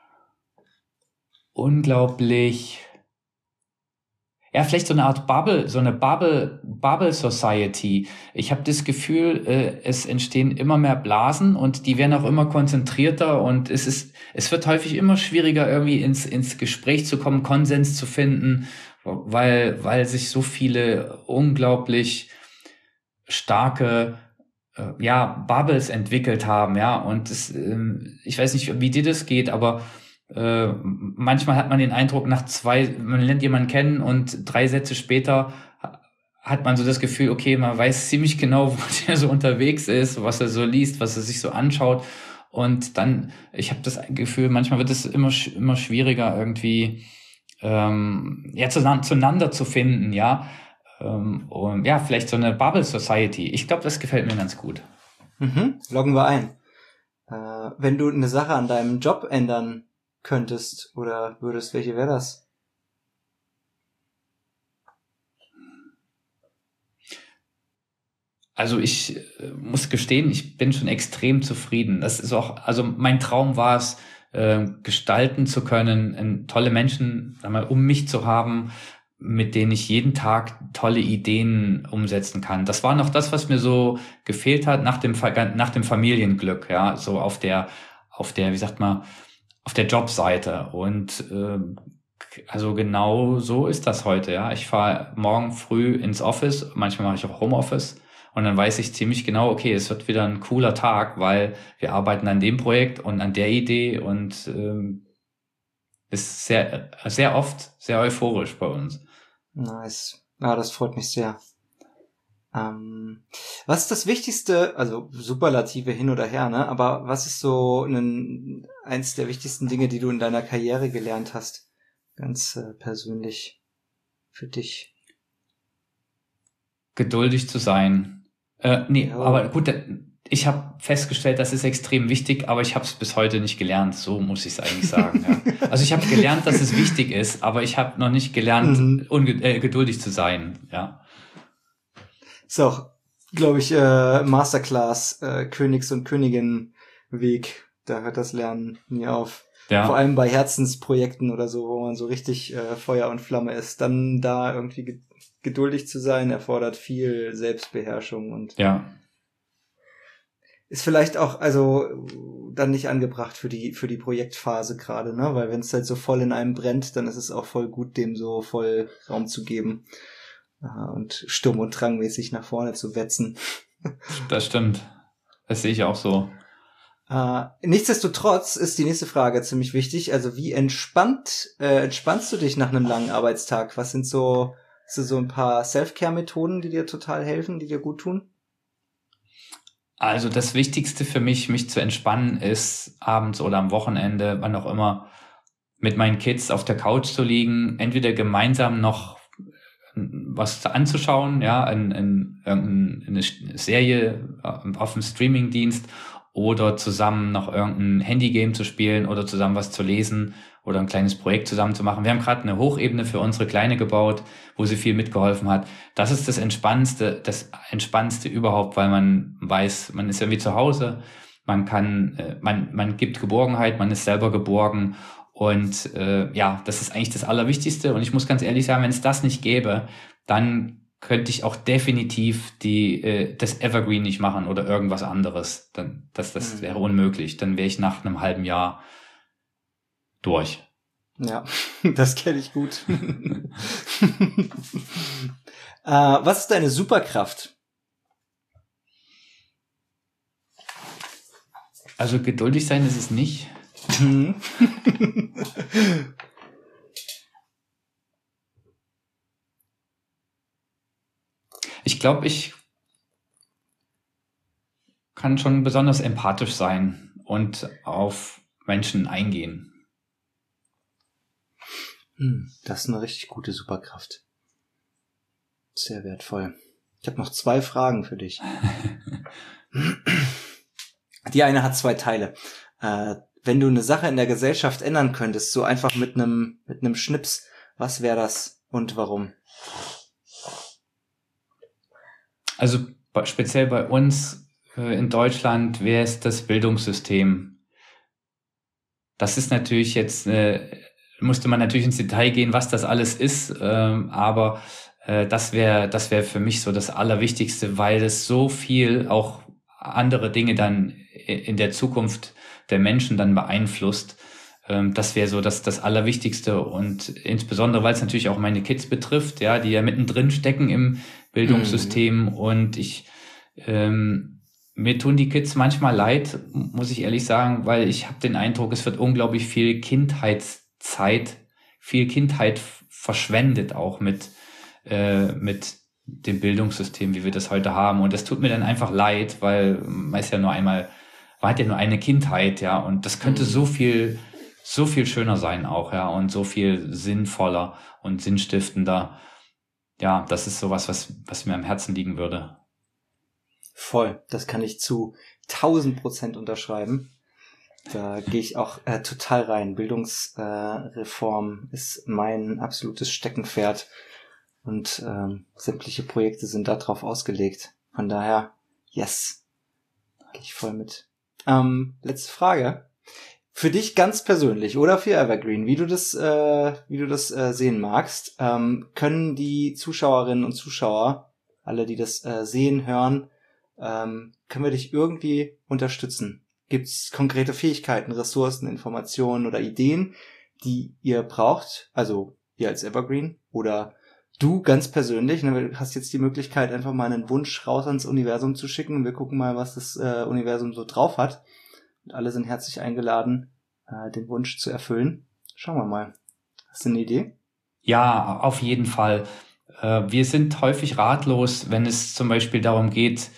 unglaublich, ja, vielleicht so eine Art Bubble, so eine Bubble, Bubble Society. Ich habe das Gefühl, äh, es entstehen immer mehr Blasen und die werden auch immer konzentrierter und es ist, es wird häufig immer schwieriger, irgendwie ins, ins Gespräch zu kommen, Konsens zu finden, weil, weil sich so viele unglaublich starke, äh, ja, Bubbles entwickelt haben, ja, und es, ähm, ich weiß nicht, wie dir das geht, aber äh, manchmal hat man den Eindruck, nach zwei, man lernt jemanden kennen und drei Sätze später hat man so das Gefühl, okay, man weiß ziemlich genau, wo der so unterwegs ist, was er so liest, was er sich so anschaut. Und dann, ich habe das Gefühl, manchmal wird es immer immer schwieriger, irgendwie ähm, ja zueinander zu finden, ja. Ähm, und ja, vielleicht so eine Bubble Society. Ich glaube, das gefällt mir ganz gut. Mhm. Loggen wir ein. Äh, wenn du eine Sache an deinem Job ändern könntest oder würdest, welche wäre das? Also ich äh, muss gestehen, ich bin schon extrem zufrieden. Das ist auch, also mein Traum war es, äh, gestalten zu können, äh, tolle Menschen, sag mal, um mich zu haben, mit denen ich jeden Tag tolle Ideen umsetzen kann. Das war noch das, was mir so gefehlt hat nach dem Ver- nach dem Familienglück, ja, so auf der auf der, wie sagt man, auf der Jobseite. Und äh, also genau so ist das heute, ja. Ich fahre morgen früh ins Office, manchmal mache ich auch Homeoffice. Und dann weiß ich ziemlich genau, okay, es wird wieder ein cooler Tag, weil wir arbeiten an dem Projekt und an der Idee und ähm, ist sehr, sehr oft sehr euphorisch bei uns. Nice. Ah, das freut mich sehr. Ähm, Was ist das Wichtigste, also Superlative hin oder her, ne? Aber was ist so ein, eins der wichtigsten Dinge, die du in deiner Karriere gelernt hast? Ganz äh, persönlich für dich. Geduldig zu sein. Äh, nee, Ja. aber gut, ich habe festgestellt, das ist extrem wichtig, aber ich habe es bis heute nicht gelernt. So muss ich es eigentlich sagen. Ja. Also ich habe gelernt, dass es wichtig ist, aber ich habe noch nicht gelernt, Mhm. unge- äh, geduldig zu sein. Ja. Ist auch, glaube ich, äh, Masterclass, äh, Königs- und Königin-Weg. Da hört das Lernen nie auf. Ja. Vor allem bei Herzensprojekten oder so, wo man so richtig äh, Feuer und Flamme ist. Dann da irgendwie ge- geduldig zu sein, erfordert viel Selbstbeherrschung und Ja. ist vielleicht auch, also, dann nicht angebracht für die, für die Projektphase gerade, ne? Weil wenn es halt so voll in einem brennt, dann ist es auch voll gut, dem so voll Raum zu geben. Äh, und Sturm- und Drangmäßig nach vorne zu wetzen. Das stimmt. Das sehe ich auch so. Äh, nichtsdestotrotz ist die nächste Frage ziemlich wichtig. Also wie entspannt, äh, entspannst du dich nach einem langen Arbeitstag? Was sind so, hast du so ein paar Self-Care-Methoden, die dir total helfen, die dir gut tun? Also das Wichtigste für mich, mich zu entspannen, ist abends oder am Wochenende, wann auch immer, mit meinen Kids auf der Couch zu liegen, entweder gemeinsam noch was anzuschauen, ja, in, in, in eine Serie auf dem Streamingdienst oder zusammen noch irgendein Handygame zu spielen oder zusammen was zu lesen oder ein kleines Projekt zusammen zu machen. Wir haben gerade eine Hochebene für unsere Kleine gebaut, wo sie viel mitgeholfen hat. Das ist das Entspannendste, das Entspannendste überhaupt, weil man weiß, man ist ja wie zu Hause, man kann, man, man gibt Geborgenheit, man ist selber geborgen und äh, ja, das ist eigentlich das Allerwichtigste. Und ich muss ganz ehrlich sagen, wenn es das nicht gäbe, dann könnte ich auch definitiv die äh, das Evergreen nicht machen oder irgendwas anderes. Dann das das wäre unmöglich. Dann wäre ich nach einem halben Jahr durch. Ja, das kenne ich gut. äh, was ist deine Superkraft? Also geduldig sein ist es nicht. Mhm. Ich glaube, ich kann schon besonders empathisch sein und auf Menschen eingehen. Das ist eine richtig gute Superkraft. Sehr wertvoll. Ich habe noch zwei Fragen für dich. Die eine hat zwei Teile. Äh, wenn du eine Sache in der Gesellschaft ändern könntest, so einfach mit einem mit einem Schnips, was wäre das und warum? Also speziell bei uns äh, in Deutschland wäre es das Bildungssystem. Das ist natürlich jetzt, äh, musste man natürlich ins Detail gehen, was das alles ist, ähm, aber äh, das wäre das wäre für mich so das Allerwichtigste, weil es so viel auch andere Dinge dann in der Zukunft der Menschen dann beeinflusst. Ähm, das wäre so das das Allerwichtigste und insbesondere, weil es natürlich auch meine Kids betrifft, ja, die ja mittendrin stecken im Bildungssystem mhm. und ich ähm, mir tun die Kids manchmal leid, muss ich ehrlich sagen, weil ich habe den Eindruck, es wird unglaublich viel Kindheitszeit, viel Kindheit verschwendet auch mit äh, mit dem Bildungssystem, wie wir das heute haben. Und das tut mir dann einfach leid, weil man ist ja nur einmal, man hat ja nur eine Kindheit, ja, und das könnte mhm. so viel, so viel schöner sein auch, ja, und so viel sinnvoller und sinnstiftender. Ja, das ist sowas, was, was mir am Herzen liegen würde. Voll, das kann ich zu tausend Prozent unterschreiben. Da gehe ich auch äh, total rein. Bildungsreform äh, ist mein absolutes Steckenpferd. Und ähm, sämtliche Projekte sind da drauf ausgelegt. Von daher, yes, gehe ich voll mit. Ähm, letzte Frage. Für dich ganz persönlich oder für Evergreen, wie du das, äh, wie du das äh, sehen magst, ähm, können die Zuschauerinnen und Zuschauer, alle, die das äh, sehen, hören, ähm, können wir dich irgendwie unterstützen? Gibt es konkrete Fähigkeiten, Ressourcen, Informationen oder Ideen, die ihr braucht? Also ihr als Evergreen oder du ganz persönlich, ne, du hast jetzt die Möglichkeit, einfach mal einen Wunsch raus ans Universum zu schicken und wir gucken mal, was das äh, Universum so drauf hat. Und alle sind herzlich eingeladen, äh, den Wunsch zu erfüllen. Schauen wir mal. Hast du eine Idee? Ja, auf jeden Fall. Äh, wir sind häufig ratlos, wenn es zum Beispiel darum geht,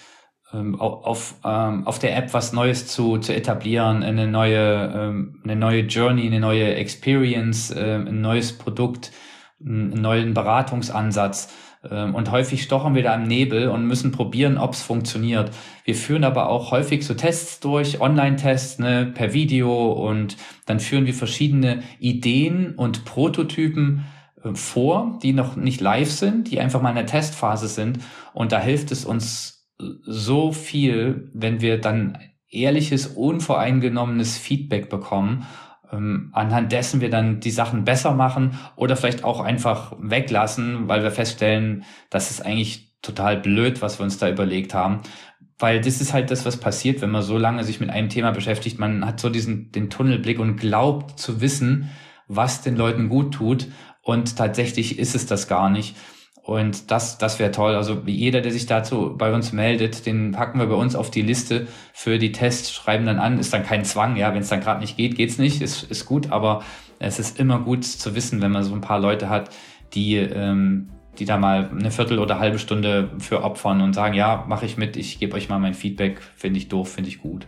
ähm, auf, ähm, auf der App was Neues zu, zu etablieren, eine neue, ähm, eine neue Journey, eine neue Experience, äh, ein neues Produkt, einen neuen Beratungsansatz. Und häufig stochern wir da im Nebel und müssen probieren, ob es funktioniert. Wir führen aber auch häufig so Tests durch, Online-Tests, ne, per Video, und dann führen wir verschiedene Ideen und Prototypen äh, vor, die noch nicht live sind, die einfach mal in der Testphase sind. Und da hilft es uns so viel, wenn wir dann ehrliches, unvoreingenommenes Feedback bekommen, Ähm, anhand dessen wir dann die Sachen besser machen oder vielleicht auch einfach weglassen, weil wir feststellen, das ist eigentlich total blöd, was wir uns da überlegt haben. Weil das ist halt das, was passiert, wenn man so lange sich mit einem Thema beschäftigt. Man hat so diesen den Tunnelblick und glaubt zu wissen, was den Leuten gut tut. Und tatsächlich ist es das gar nicht. Und das, das wäre toll. Also jeder, der sich dazu bei uns meldet, den packen wir bei uns auf die Liste für die Tests, schreiben dann an, ist dann kein Zwang. Ja, wenn es dann gerade nicht geht, geht's nicht, ist, ist gut. Aber es ist immer gut zu wissen, wenn man so ein paar Leute hat, die, ähm, die da mal eine Viertel oder halbe Stunde für opfern und sagen, ja, mache ich mit, ich gebe euch mal mein Feedback, finde ich doof, finde ich gut.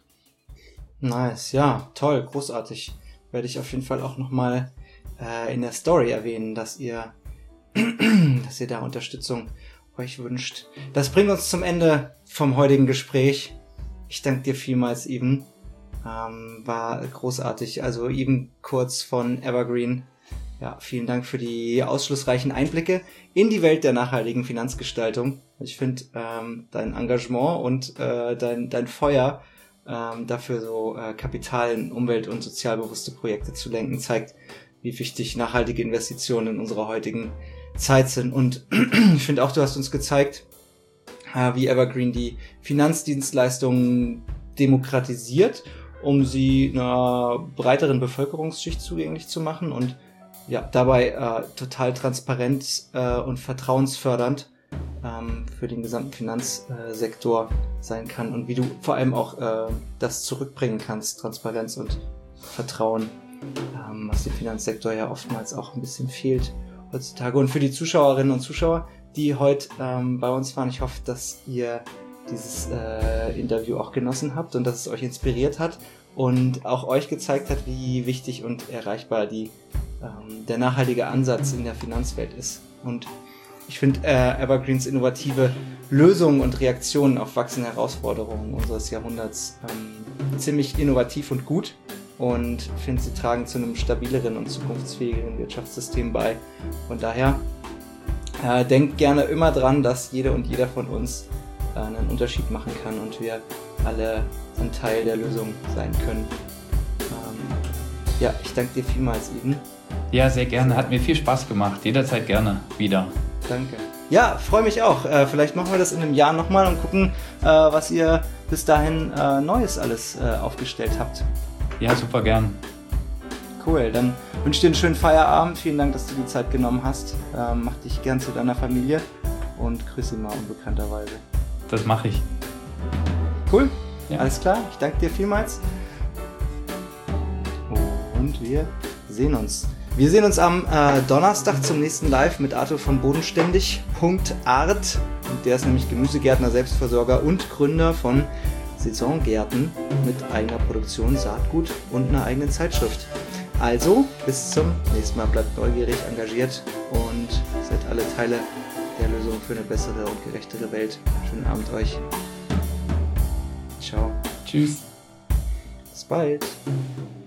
Nice, ja, toll, großartig. Werde ich auf jeden Fall auch nochmal äh, in der Story erwähnen, dass ihr dass ihr da Unterstützung euch wünscht. Das bringt uns zum Ende vom heutigen Gespräch. Ich danke dir vielmals, Even. Ähm, war großartig. Also Even Kurz von Evergreen. Ja, vielen Dank für die ausschlussreichen Einblicke in die Welt der nachhaltigen Finanzgestaltung. Ich finde ähm, dein Engagement und äh, dein, dein Feuer ähm, dafür, so äh, Kapital in umwelt- und sozialbewusste Projekte zu lenken, zeigt, wie wichtig nachhaltige Investitionen in unserer heutigen Zeit sind. Und ich finde auch, du hast uns gezeigt, wie Evergreen die Finanzdienstleistungen demokratisiert, um sie einer breiteren Bevölkerungsschicht zugänglich zu machen und ja, dabei äh, total transparent äh, und vertrauensfördernd ähm, für den gesamten Finanzsektor sein kann und wie du vor allem auch äh, das zurückbringen kannst, Transparenz und Vertrauen, ähm, was dem Finanzsektor ja oftmals auch ein bisschen fehlt heutzutage. Und für die Zuschauerinnen und Zuschauer, die heute ähm, bei uns waren, ich hoffe, dass ihr dieses äh, Interview auch genossen habt und dass es euch inspiriert hat und auch euch gezeigt hat, wie wichtig und erreichbar die, ähm, der nachhaltige Ansatz in der Finanzwelt ist. Und ich finde äh, Evergreens innovative Lösungen und Reaktionen auf wachsende Herausforderungen unseres Jahrhunderts ähm, ziemlich innovativ und gut. Und finde, sie tragen zu einem stabileren und zukunftsfähigeren Wirtschaftssystem bei. Von daher äh, denkt gerne immer dran, dass jede und jeder von uns äh, einen Unterschied machen kann und wir alle ein Teil der Lösung sein können. Ähm, ja, ich danke dir vielmals, Even. Ja, sehr gerne. Hat mir viel Spaß gemacht. Jederzeit gerne wieder. Danke. Ja, freue mich auch. Äh, vielleicht machen wir das in einem Jahr nochmal und gucken, äh, was ihr bis dahin äh, Neues alles äh, aufgestellt habt. Ja, super gern. Cool, dann wünsche ich dir einen schönen Feierabend. Vielen Dank, dass du die Zeit genommen hast. Ähm, mach dich gern zu deiner Familie und grüße ihn mal unbekannterweise. Das mache ich. Cool, ja. Alles klar. Ich danke dir vielmals. Und wir sehen uns. Wir sehen uns am äh, Donnerstag zum nächsten Live mit Arthur von bodenständig punkt art. Der ist nämlich Gemüsegärtner, Selbstversorger und Gründer von Saisongärten mit eigener Produktion, Saatgut und einer eigenen Zeitschrift. Also, bis zum nächsten Mal. Bleibt neugierig, engagiert und seid alle Teile der Lösung für eine bessere und gerechtere Welt. Schönen Abend euch. Ciao. Tschüss. Bis bald.